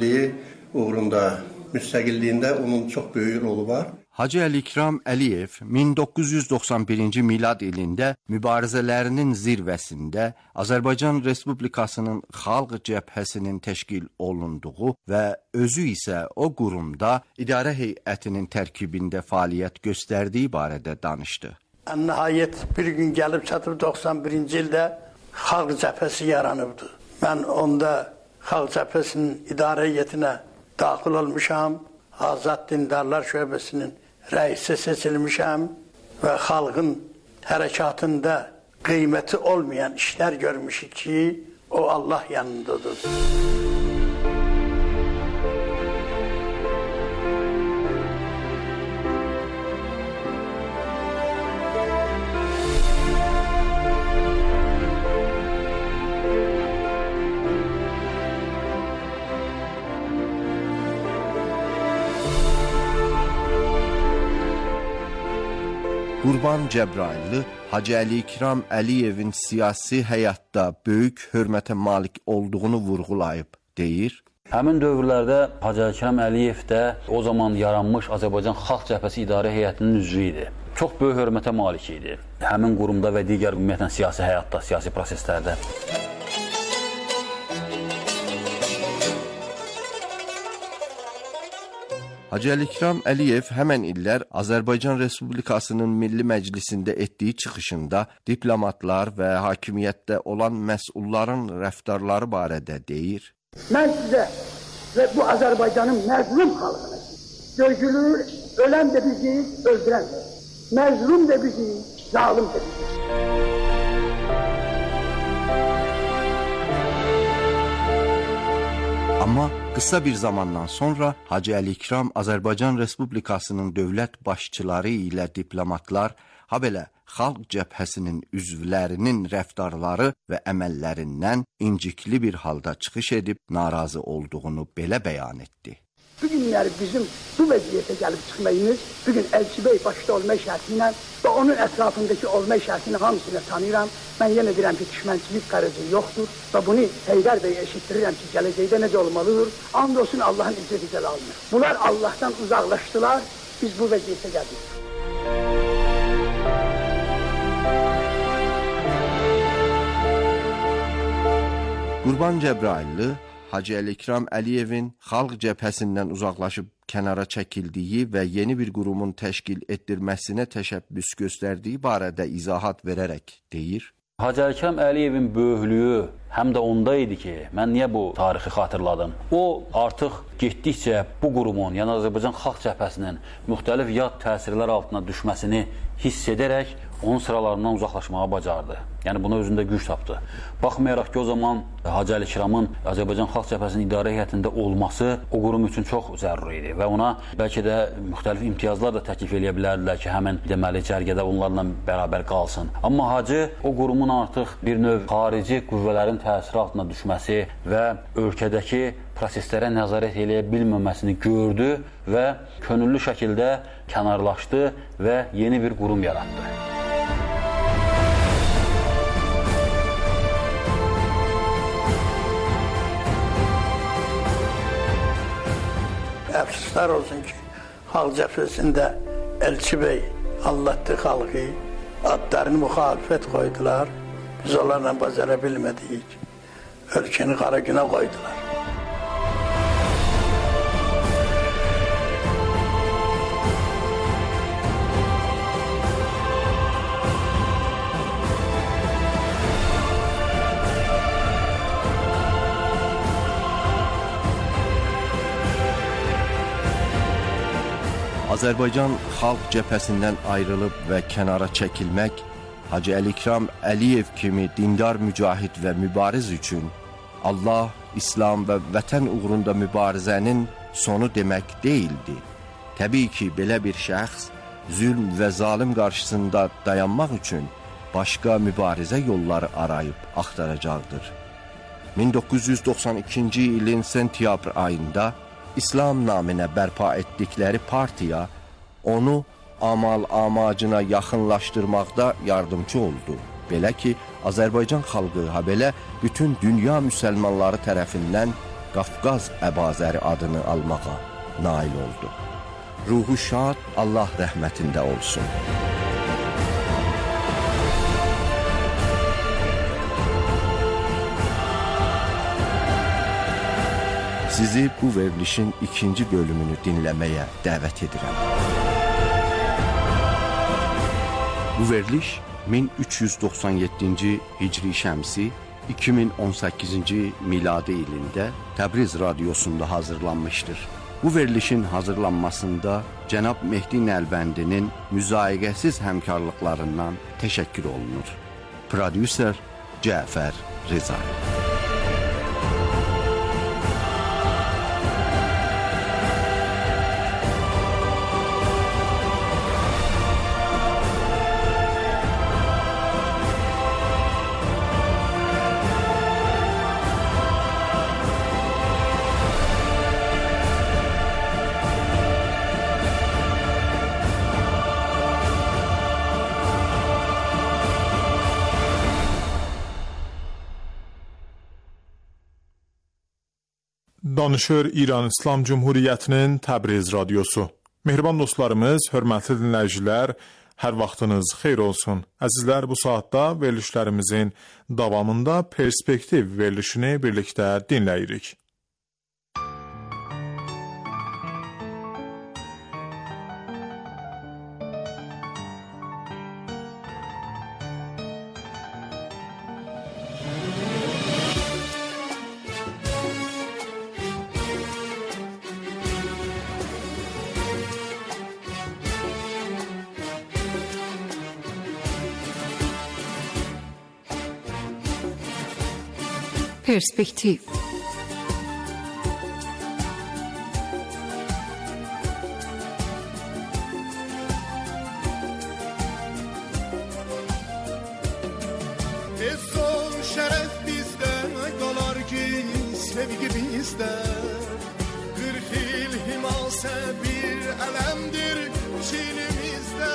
müstəqilliyində onun çox böyük rolu var. Hacı Əlikram Əliyev 1991-ci milad ilində mübarizələrinin zirvəsində Azərbaycan Respublikasının Xalq Cəbhəsinin təşkil olunduğu və özü isə o qurumda idarə heyətinin tərkibində fəaliyyət göstərdiyi barədə danışdı. Nəhayət bir gün gəlib çatıb 91-ci ildə Xalq Cəbhəsi yaranıbdı. Mən onda Xalq Cəbhəsinin idarə heyətinə daxil olmuşam, Azad Dindarlar Şöbəsinin rəisi seçilmişəm və xalqın hərəkatında qiyməti olmayan işlər görmüşük ki, o Allah yanındadır. Qurban Cəbrayıllı Hacı Əlikram Əliyevin siyasi həyatda böyük hörmətə malik olduğunu vurğulayıb, deyir. Həmin dövrlərdə Hacı Əlikram Əliyev də o zaman yaranmış Azərbaycan Xalq Cəbhəsi İdarə Heyətinin üzvü idi. Çox böyük hörmətə malik idi. Həmin qurumda və digər ümumiyyətlə siyasi həyatda, siyasi proseslərdə. Hacı Əlikram Əliyev həmən illər Azərbaycan Respublikasının Milli Məclisində etdiyi çıxışında diplomatlar və hakimiyyətdə olan məsulların rəftarları barədə deyir. Mən sizə və bu Azərbaycanın məzlum xalqına dökülür, ölən də biziz, öldürən də. Məzlum da biziz, zalim də biziz. Amma qısa bir zamandan sonra Hacı Əlikram Azərbaycan Respublikasının dövlət başçıları ilə diplomatlar, habelə Xalq Cəbhəsinin üzvlərinin rəftarları və əməllərindən incikli bir halda çıxış edib narazı olduğunu belə bəyan etdi. Bugünləri bizim bu vəziyyətə gəlib çıxmayımız, bugün Elçibey başda olmaq şərti ilə və onun ətrafındakı olmaq şərtini hamısını tanıyıram. Mən yenə deyirəm ki, düşmənçilik qərəzi yoxdur və bunu Heydər Bəyə eşitdirirəm ki, gələcəkdə necə olmalıdır. And olsun Allahın izzəti cəlalına. Bunlar Allahdan uzaqlaşdılar, biz bu vəziyyətə gəldik. Qurban Cəbrayıllı Hacı Əlikram Əliyevin Xalq Cəbhəsindən uzaqlaşıb kənara çəkildiyi və yeni bir qurumun təşkil etdirməsinə təşəbbüs göstərdiyi barədə izahat verərək deyir. Hacı Əlikram Əliyevin böyüklüyü həm də onda idi ki, mən niyə bu tarixi xatırladım? O artıq getdikcə bu qurumun, yəni Azərbaycan Xalq Cəbhəsinin müxtəlif yad təsirlər altına düşməsini hiss edərək onun sıralarından uzaqlaşmağı bacardı. Yəni buna özündə güc tapdı. Baxmayaraq ki, o zaman Hacı Əli İkramın Azərbaycan Xalq Cəbhəsinin idarə heyətində olması o qurum üçün çox zəruri idi və ona bəlkə də müxtəlif imtiyazlar da təklif edə bilərdilər ki, həmin deməli cərgədə onlarla bərabər qalsın. Amma Hacı o qurumun artıq bir növ xarici qüvvələrin təsiri altına düşməsi və ölkədəki proseslərə nəzarət eləyə bilməməsini gördü və könüllü şəkildə kənarlaşdı və yeni bir qurum yaratdı. Əfsuslar olsun ki, Xalq Cəbhəsində Elçi bəy aldatdı xalqı, adlarını müxalifət qoydular. Biz onlarla bacara bilmədik. Ölkəni qara günə qoydular. Azərbaycan Xalq Cəbhəsindən ayrılıb və kənara çəkilmək Hacı Əli İkram Əliyev kimi dindar mücahid və mübariz üçün Allah, İslam və vətən uğrunda mübarizənin sonu demək deyildi. Təbii ki, belə bir şəxs zülm və zalim qarşısında dayanmaq üçün başqa mübarizə yolları arayıb axtaracaqdır. 1992-ci ilin sentyabr ayında İslam naminə bərpa etdikləri partiya onu amal amacına yaxınlaşdırmaqda yardımcı oldu. Belə ki, Azərbaycan xalqı, habelə bütün dünya müsəlmanları tərəfindən Qafqaz Əbazəri adını almağa nail oldu. Ruhu şad, Allah rəhmətində olsun. Sizi bu verilişin ikinci bölümünü dinləməyə dəvət edirəm. Bu veriliş 1397-ci Hicri Şəmsi 2018-ci miladi ilində Təbriz Radiosunda hazırlanmışdır. Bu verilişin hazırlanmasında Cənab Mehdi Nəlbəndinin müzayiqəsiz həmkarlıqlarından təşəkkür olunur. Prodüser Cəfər Rıza. Danışır İran İslam Cumhuriyyətinin Təbriz Radiosu. Mehriban dostlarımız, hörmətli dinləyicilər, hər vaxtınız xeyir olsun. Əzizlər, bu saatda verilişlərimizin davamında Perspektiv verilişini birlikdə dinləyirik. Perspektiv. İzzət şərəf bizdə qalar ki, sevgi bizdə. 40 il himasə bir ələmdir çilimizdə.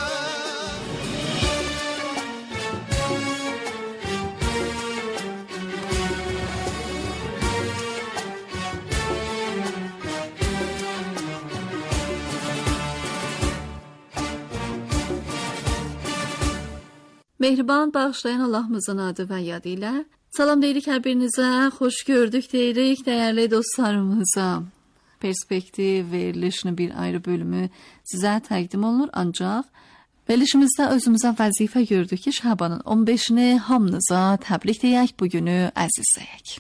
Mehriban bağışlayan Allah'ımızın adı və yadı ilə salam deyirik hər birinizə, xoş gördük deyirik dəyərli dostlarımıza. Perspektiv verilişinin bir ayrı bölümü sizə təqdim olunur, ancaq verilişimizdə özümüzə vəzifə gördük ki, Şabanın 15-ni hamınıza təbrik deyək, bugünü əzizləyək.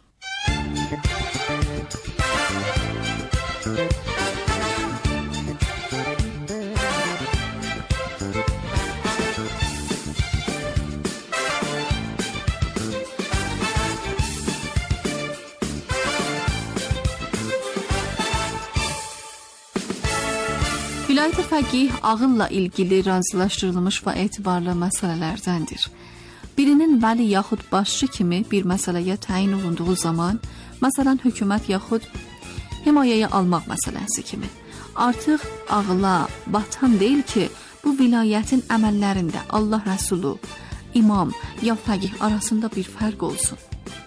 Vilayət fəqih ağılla ilgili razılaşdırılmış və etibarlı məsələlərdəndir. Birinin vəli yaxud başçı kimi bir məsələyə təyin olunduğu zaman, məsələn hökumət yaxud himayəyə almaq məsələsi kimi, artıq ağıla batan deyil ki, bu vilayətin əməllərində Allah Rəsulu, imam ya fəqih arasında bir fərq olsun.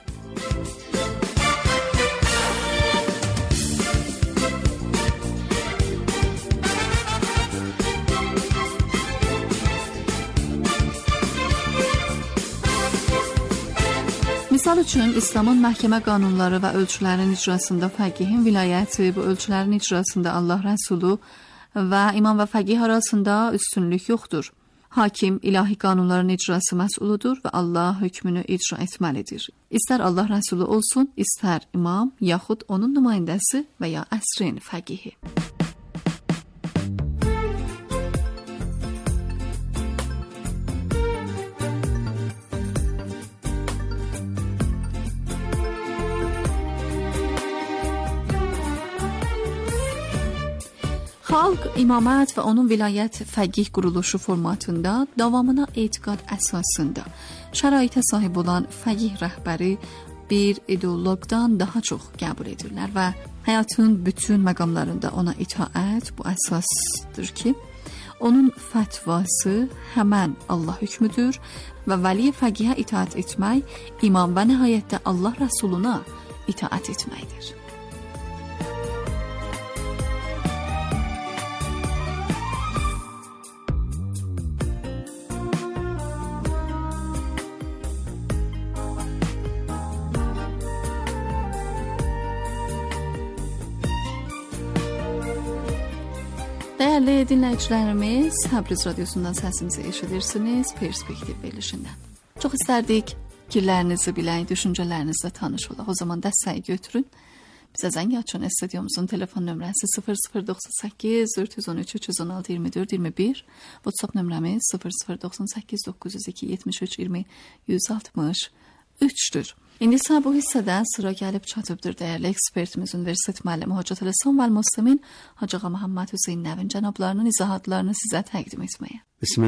Misal üçün, İslamın məhkəmə qanunları və ölçülərin icrasında fəqihin vilayəti, bu ölçülərin icrasında Allah Rəsulu və imam və fəqih arasında üstünlük yoxdur. Hakim ilahi qanunların icrası məsulidir və Allah hökmünü icra etməlidir. İstər Allah Rəsulu olsun, istər imam, yaxud onun nümayəndəsi və ya əsrin fəqihi. Xalq, imamət və onun vilayət fəqih quruluşu formatında davamına etiqad əsasında şəraitə sahib olan fəqih rəhbəri bir ideoloqdan daha çox qəbul edirlər və həyatın bütün məqamlarında ona itaət bu əsasdır ki, onun fətvası həmən Allah hökmüdür və vəli fəqihə itaət etmək, imam və nəhayətdə Allah Rəsuluna itaət etməkdir. Dəyərli dinləyicilərimiz, Təbriz radiosundan səsimizi eşidirsiniz Perspektiv verilişindən. Çox istərdik fikirlərinizi bilək, düşüncələrinizlə tanış olaq. O zaman dəstəyi götürün. Bizə zəng açın. Stüdyomuzun telefon nömrəsi 0098 413 316 24 21. WhatsApp nömrəmiz 0098 902 73 20 163-dür. İndi isə bu hissədə sıra gəlib çatıbdır dəyərli ekspertimiz, Universitet müəllimi Hacı Tələsan və Müslimin Hacı Ağa Məhəmməd Hüseyn Nəvin cənablarının izahatlarını sizə təqdim etməyə.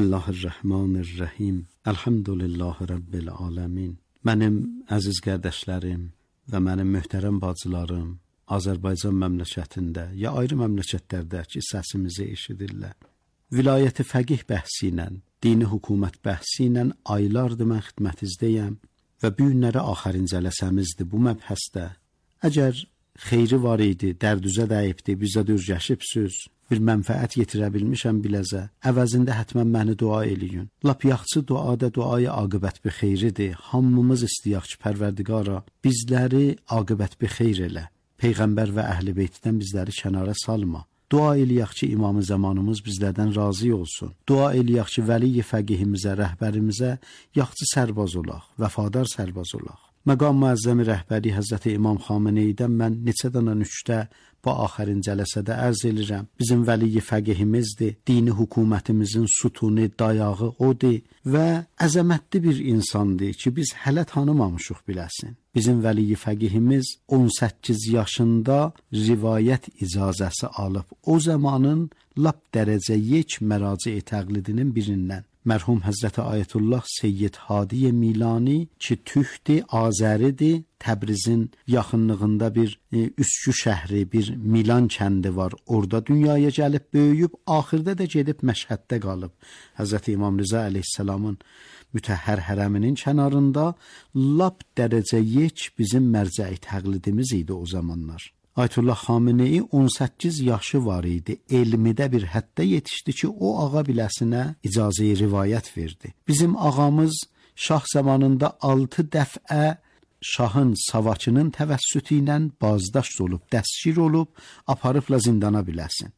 Bismillahirrahmanirrahim. Elhamdülillahi Rabbil aləmin. Mənim əziz qardaşlarım və mənim möhtərəm bacılarım Azərbaycan məmləkətində ya ayrı məmləkətlərdəki səsimizi eşidirlər. Vilayəti fəqih bəhsi ilə, dini hökumət bəhsi ilə aylardır mən xidmətinizdəyəm. Və bu günləri axırıncı cələsəmizdir bu məbhəsdə. Əgər xeyri var idi, dərdüzə dəyibdi, bizə dözgəşibsüz, bir mənfəət yetirə bilmişəm biləcə, əvəzində həttəmən məni dua eləyin. Lap yaxşı duada duaya aqibət bi xeyridir. Hamımız istəyək ki, Pərverdigara bizləri aqibət bi xeyr elə. Peyğəmbər və əhl-i beytdən bizləri kənara salma. Dua eləyək ki, imam-ı zamanımız bizlərdən razı olsun. Dua eləyək ki, vəli-i fəqihimizə, rəhbərimizə yaxçı sərbaz olaq, vəfadar sərbaz olaq. Məqam müəzzəmi rəhbəri Həzrəti İmam Xameneydən mən neçə dana nüktə bu axərin cələsədə ərz edirəm. Bizim vəli-i fəqihimizdir, dini hökumətimizin sütunu, dayağı odur və əzəmətli bir insandır ki, biz hələ tanımamışıq biləsin. Bizim vəli-i fəqihimiz 18 yaşında rivayət icazəsi alıb. O zamanın lap dərəcə yek məraci təqlidinin birindən. Mərhum Həzrəti Ayətullah Seyyid Hadi Milani ki, Türkdir, Azəridir, Təbrizin yaxınlığında bir Üskü şəhri, bir Milan kəndi var. Orada dünyaya gəlib böyüyüb, axırda da gedib Məşhəddə qalıb. Həzrəti İmam Rıza əleyhissalamın mütəhhər hərəminin kənarında lap dərəcə yek bizim mərcəi təqlidimiz idi o zamanlar. Ayətullah Xameneyi 18 yaşı var idi. Elmidə bir həddə yetişdi ki, o ağa biləsinə icazə-i rivayət verdi. Bizim ağamız şah zamanında 6 dəfə şahın savacının təvəssütü ilə bazdaşt olub, dəstgir olub, aparıbla zindana biləsin.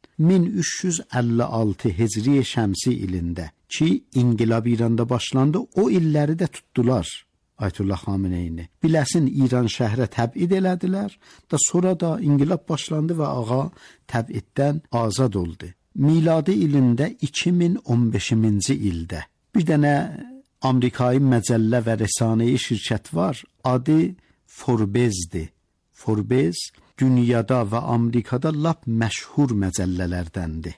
1356 Hicri Şəmsi ilində ki, inqilab İranda başlandı, o illəri də tutdular. Ayətullah Xameneyini. Biləsin İran şəhrə təbid elədilər, da sonra da inqilab başlandı və ağa təbiddən azad oldu. Miladi ilində 2015-ci ildə bir dənə Amerikayı məcəllə və rəsanəyi şirkət var, adı Forbes'dir. Forbes dünyada və Amerikada lap məşhur məcəllələrdəndir.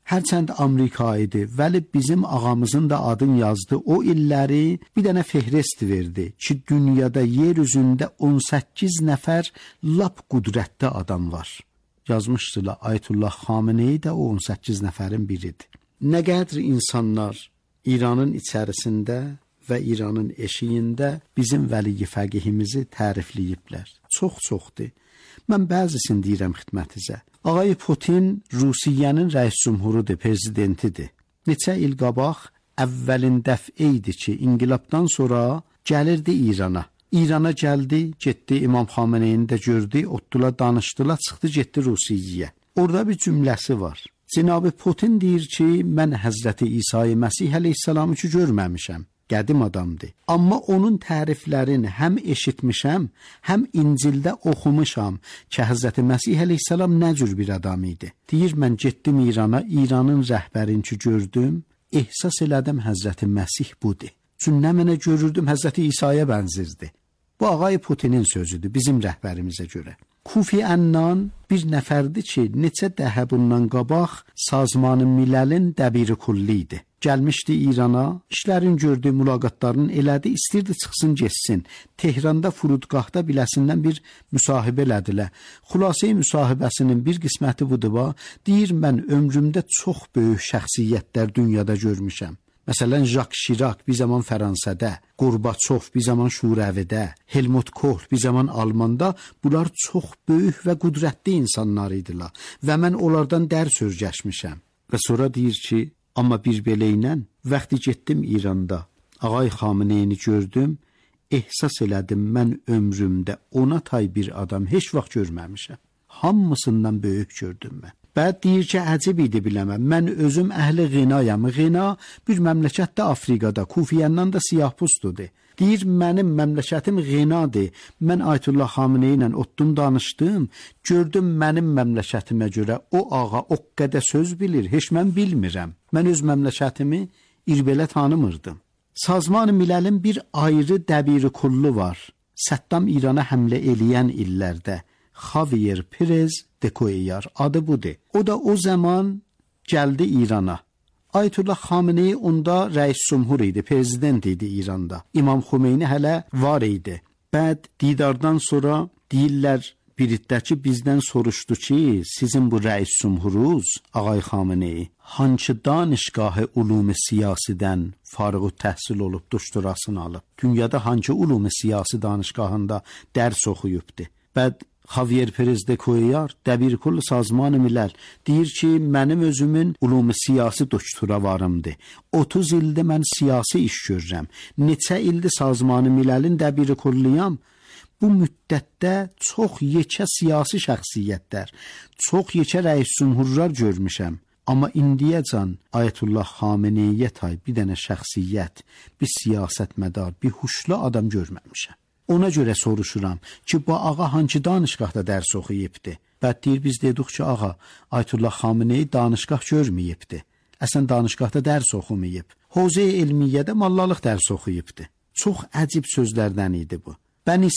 Hərçənd Amerika idi, vəli bizim ağamızın da adını yazdı. O illəri bir dənə fehrist verdi ki, dünyada yer üzündə 18 nəfər lap qudrətli adam var. Yazmışdılar, Ayətullah Xameneyi də o 18 nəfərin biridir. Nə qədər insanlar İranın içərisində və İranın eşiyində bizim vəli fəqihimizi tərifləyiblər. Çox-çoxdur. Mən bəzisini deyirəm xidmətinizə. Ağay Putin Rusiyanın rəis cümhurudur, prezidentidir. Neçə il qabaq əvvəlin dəfə idi ki, inqilabdan sonra gəlirdi İrana. İrana gəldi, getdi İmam Xameneyini də gördü, otdular, danışdılar, çıxdı, getdi Rusiyaya. Orada bir cümləsi var. Cənab Putin deyir ki, mən Həzrəti İsa Məsih əleyhissalamı ki görməmişəm. Qədim adamdır. Amma onun təriflərini həm eşitmişəm, həm İncildə oxumuşam ki, Həzrəti Məsih əleyhissalam nə cür bir adam idi. Deyir, mən getdim İrana, İranın rəhbərini ki gördüm, ehsas elədim Həzrəti Məsih budur. Çünki nə mənə görürdüm, Həzrəti İsa'ya bənzirdi. Bu ağay Putinin sözüdür, bizim rəhbərimizə görə. Kufi Ənnan bir nəfərdir ki, neçə dəhə bundan qabaq Sazman-ı Miləlin dəbiri kulli idi. Gəlmişdi İrana, işlərin gördüyü mülaqatlarını elədi, istirdi çıxsın getsin. Tehranda Furudgahda biləsindən bir müsahibə elədilər. Xülasəyi müsahibəsinin bir qisməti budur, deyir, mən ömrümdə çox böyük şəxsiyyətlər dünyada görmüşəm. Məsələn, Jacques Chirac bir zaman Fransada, Gorbaçov bir zaman Şurəvidə, Helmut Kohl bir zaman Almanda, bunlar çox böyük və qudrətli insanlar idilər və mən onlardan dərs öyrəşmişəm. Və sonra deyir ki, amma bir belə ilə vaxtı getdim İranda, ağay Xameneyini gördüm, ehsas elədim mən ömrümdə ona tay bir adam heç vaxt görməmişəm. Hamısından böyük gördüm mən. Bəd deyir ki, əcib idi biləməm. Mən özüm əhli Ğinayam. Ğina bir məmləkətdə Afrikada, Kufiyəndən də siyahpusdudur. Deyir, mənim məmləkətim Ğinadır. Mən Ayətullah Xameneyi ilə otdum, danışdım. Gördüm mənim məmləkətimə görə o ağa o qədər söz bilir, heç mən bilmirəm. Mən öz məmləkətimi irbelə tanımırdım. Sazman-ı Miləlin bir ayrı dəbiri kullu var. Səddam İrana həmlə eləyən illərdə. Javier Perez de Cuellar adı budur. O da o zaman gəldi İrana. Ayətullah Xameneyi onda rəis cümhur idi, prezident idi İranda. İmam Xomeyni hələ var idi. Bəd didardan sonra deyirlər bir iddəki bizdən soruşdu ki, sizin bu rəis cümhurunuz ağay Xameneyi hansı danışgahı ulum-i siyasidən farığı təhsil olub doktorasını alıb? Dünyada hansı ulum-i siyasi danışgahında dərs oxuyubdu? Bəd Javier Perez de Cuellar, dəbir kullu Sazman-ı Milal, deyir ki, mənim özümün ulum-i siyasi doktora varımdır. 30 ildə mən siyasi iş görürəm. Neçə ildir Sazman-ı Milalin dəbiri kulluyam. Bu müddətdə çox yekə siyasi şəxsiyyətlər, çox yekə rəis cümhurlar görmüşəm. Amma indiyəcən Ayətullah Xameneyiyə tay bir dənə şəxsiyyət, bir siyasətmədar, bir huşlu adam görməmişəm. Ona görə soruşuram ki, bu ağa hansı danışqahda dərs oxuyubdu? Bəd deyir, biz dedik ki, ağa, Ayətullah Xameneyi danışqah görməyibdi. Əsən danışqahda dərs oxumayıb. Hozey elmiyyədə mallalıq dərs oxuyubdu. Çox əcib sözlərdən idi bu. Bəni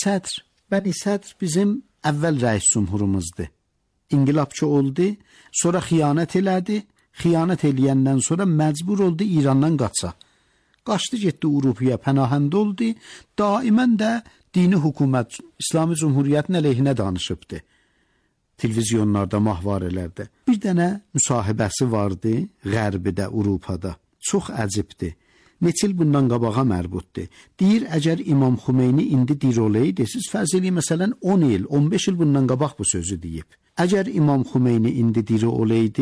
Sədr bizim əvvəl rəis cümhurumuzdur. İnqilabçı oldu, sonra xiyanət elədi. Xiyanət eləyəndən sonra məcbur oldu İrandan qaça. Qaçdı getdi Avropaya, pənahəndə oldu. Daimən də dini hökumət, İslami Cümhuriyyətin əleyhinə danışıbdı. Televizyonlarda, mahvarelərdə. Bir dənə müsahibəsi vardı Qərbidə, Avropada. Çox əcibdir. Neçə il bundan qabağa mərbutdur. Deyir, əgər İmam Xomeyni indi diri olaydı, siz fərz eləyin, məsələn 10 il, 15 il bundan qabaq bu sözü deyib. Əgər İmam Xomeyni indi diri olaydı,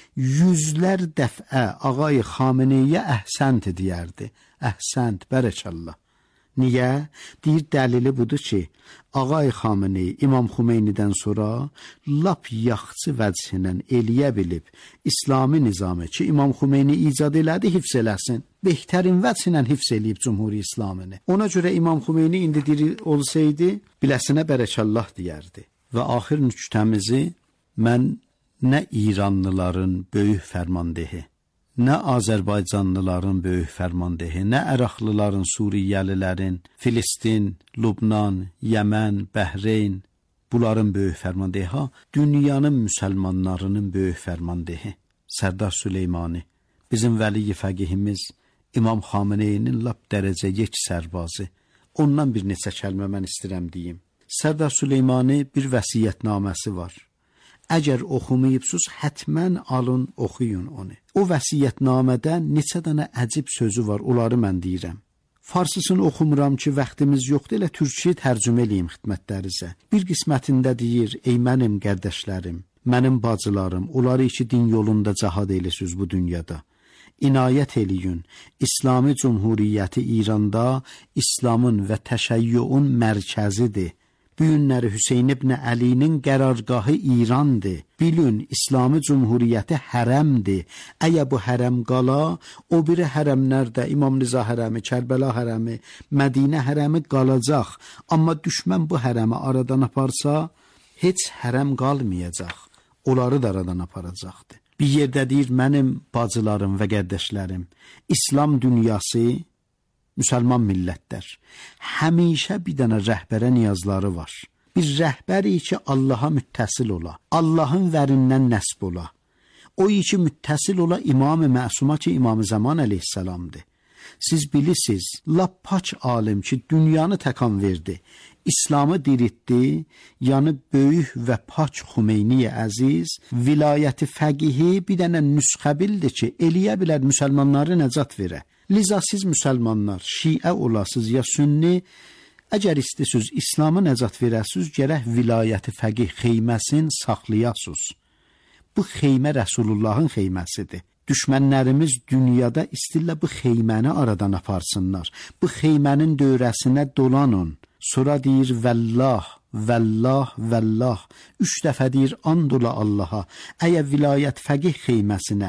yüzlər dəfə ağay Xameneyiyə əhsənt deyərdi. Əhsənt, bərəkallah. Niyə? Deyir, dəlili budur ki, ağay Xameneyi İmam Xomeynidən sonra lap yaxçı vəchinən eləyə bilib İslami nizamı ki, İmam Xomeyni icad elədi, hifz eləsin. Behtərin vəchinən hifz eləyib Cümhuri İslamını. Ona görə İmam Xomeyni indi diri olsaydı, biləsinə bərəkallah deyərdi. Və axir nüktəmizi mən nə İranlıların böyük fərmandehi, nə Azərbaycanlıların böyük fərmandehi, nə Əraqlıların, Suriyəlilərin, Filistin, Lubnan, Yəmən, Bəhreyn, bunların böyük fərmandehi, dünyanın müsəlmanlarının böyük fərmandehi. Sərdar Süleymani, bizim vəli fəqihimiz İmam Xameneyinin lap dərəcə yek sərbazı. Ondan bir neçə kəlmə mən istəyirəm deyim. Sərdar Süleymani bir vəsiyyətnaməsi var. Əgər oxumayıbsınız, həttəmən alın, oxuyun onu. O vəsiyyətnamədə neçə dənə əcib sözü var, onları mən deyirəm. Farsısını oxumuram ki, vaxtımız yoxdur, elə türkçə tərcümə eləyim xidmətlərinizə. Bir qismətində deyir, ey mənim qardaşlarım, mənim bacılarım, onları iki din yolunda cahad eləsiz bu dünyada. İnayət eləyin, İslami Cumhuriyyəti İranda İslamın və təşəyyüün mərkəzidir. Bu günləri Hüseyn ibn Əlinin qərargahı İrandır. Bilin, İslami Cumhuriyyəti hərəmdir. Əgər bu hərəm qala, o biri hərəmlərdə İmam Rıza hərəmi, Kərbəla hərəmi, Mədinə hərəmi qalacaq. Amma düşmən bu hərəmi aradan aparsa, heç hərəm qalmayacaq. Onları da aradan aparacaqdır. Bir yerdə deyir, mənim bacılarım və qardaşlarım, İslam dünyası müsəlman millətlər. Həmişə bir dənə rəhbərə niyazları var. Bir rəhbəri ki, Allaha müttəsil ola, Allahın vərindən nəsb ola. O ki, müttəsil ola İmam-ı Məsuma ki, İmam-ı Zaman əleyhissalamdır. Siz bilirsiniz, lap paç alim ki, dünyanı təkan verdi. İslamı diritdi, yəni böyük və paç Xümeyni əziz, vilayəti fəqihi bir dənə nüsxə bildi ki, eləyə bilər müsəlmanları nəcat verə. Liza siz müsəlmanlar, şiə olasınız ya sünni, əgər istəsiniz İslamı nəcat verəsiniz, gərək vilayəti fəqih xeyməsin saxlayasınız. Bu xeymə Rəsulullahın xeyməsidir. Düşmənlərimiz dünyada istəyirlər bu xeyməni aradan aparsınlar. Bu xeymənin dövrəsinə dolanın. Sonra deyir, vəllah, vəllah, vəllah. 3 dəfə deyir, and ola Allaha. Əgər vilayət fəqih xeyməsinə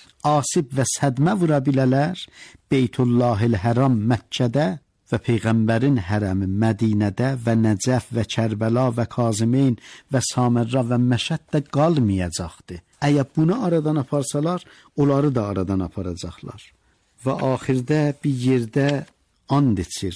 asib və sədmə vura bilələr, Beytullahil Həram Məkkədə və Peyğəmbərin hərəmi Mədinədə və Nəcəf və Kərbəla və Kazımeyn və Samərra və Məşəddə qalmayacaqdır. Əgər bunu aradan aparsalar, onları da aradan aparacaqlar. Və axirdə bir yerdə and içir.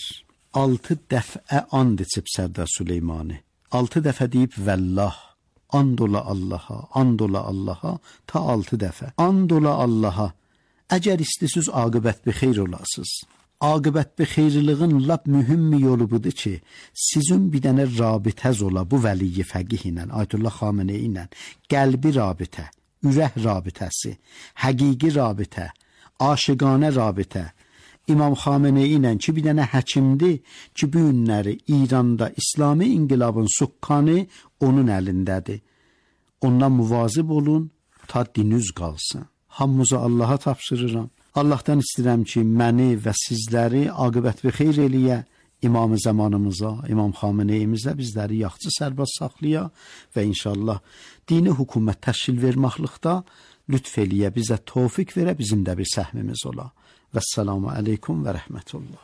6 dəfə and içib Sərdar Süleymani. 6 dəfə deyib vəllah. And ola Allaha, and ola Allaha ta 6 dəfə. And ola Allaha. Əgər istəsiniz aqibət bi xeyr olasınız. Aqibət bi xeyirliğin lap mühüm yolu budur ki, sizin bir dənə rabitəz ola bu vəliyi fəqih ilə, Ayətullah Xameneyi ilə, qəlbi rabitə, ürək rabitəsi, həqiqi rabitə, aşiqanə rabitə. İmam Xameneyi ilə ki, bir dənə həkimdir ki, bu günləri İranda İslami inqilabın sukkanı onun əlindədir. Ondan muvazib olun, ta dinüz qalsın. Hamımıza Allaha tapşırıram. Allahdan istəyirəm ki, məni və sizləri aqibət və xeyr eləyə, İmam-ı zamanımıza, İmam Xameneyimizə bizləri yaxçı sərbaz saxlaya və inşallah dini hökumət təşkil verməklikdə lütf eləyə, bizə tövfiq verə, bizim də bir səhmimiz ola. Vəssalamu aleykum və rəhmətullah.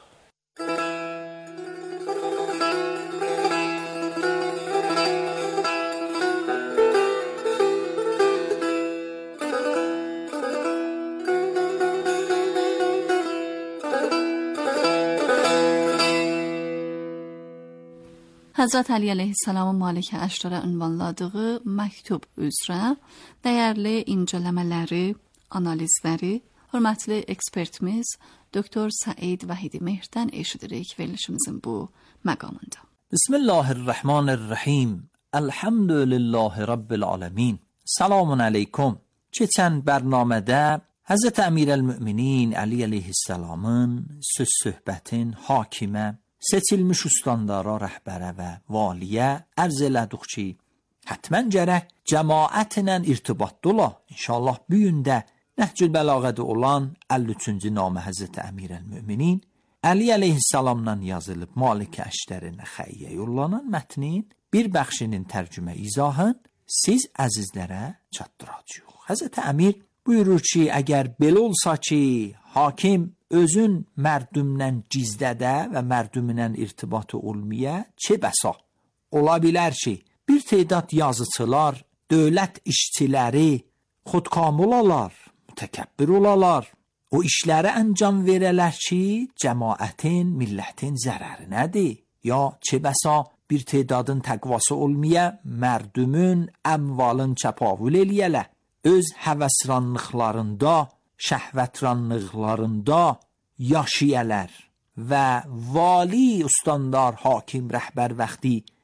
Həzrət Əli əleyhissalamın Malik Əşrara ünvanladığı məktub üzrə dəyərli incələmələri, analizləri hörmətli ekspertimiz Doktor Səid Vahidi Mehrdən eşidirik verilişimizin bu məqamında. Bismillahirrahmanirrahim. Elhamdülillahi Rabbil alemin. Selamun aleyküm. Keçən bərnamədə Həzrət Əmirəl-Müminin Əli əleyhissalamın söz-söhbətin hakimə, seçilmiş ustandara, rəhbərə və valiyə ərz elədik ki, hətmən gərək cəmaətlə irtibatlı ola. İnşallah bu gündə Nəhcül Bəlağədə olan 53-cü namə Həzrət Əmirəl-Müminin Əli əleyhissalamdan yazılıb Malik Əşrərinə xəyyə yollanan mətnin bir bəxşinin tərcümə izahın siz əzizlərə çatdıracaq. Həzrət Əmir buyurur ki, əgər belə olsa ki, hakim özün mərdümdən gizdədə və mərdümdən irtibatı olmaya çə bəsa. Ola bilər ki, bir tədad yazıçılar, dövlət işçiləri xudkam olalar, mütəkəbbir olalar. O işləri əncam verələr ki, cəmaətin, millətin zərəri nədir? Ya çə bəsa bir tədadın təqvası olmaya mərdümün əmvalın çəpavül eləyələ. öz həvəsranlıqlarında, şəhvətranlıqlarında yaşayələr və vali, ustandar, hakim, rəhbər vəxti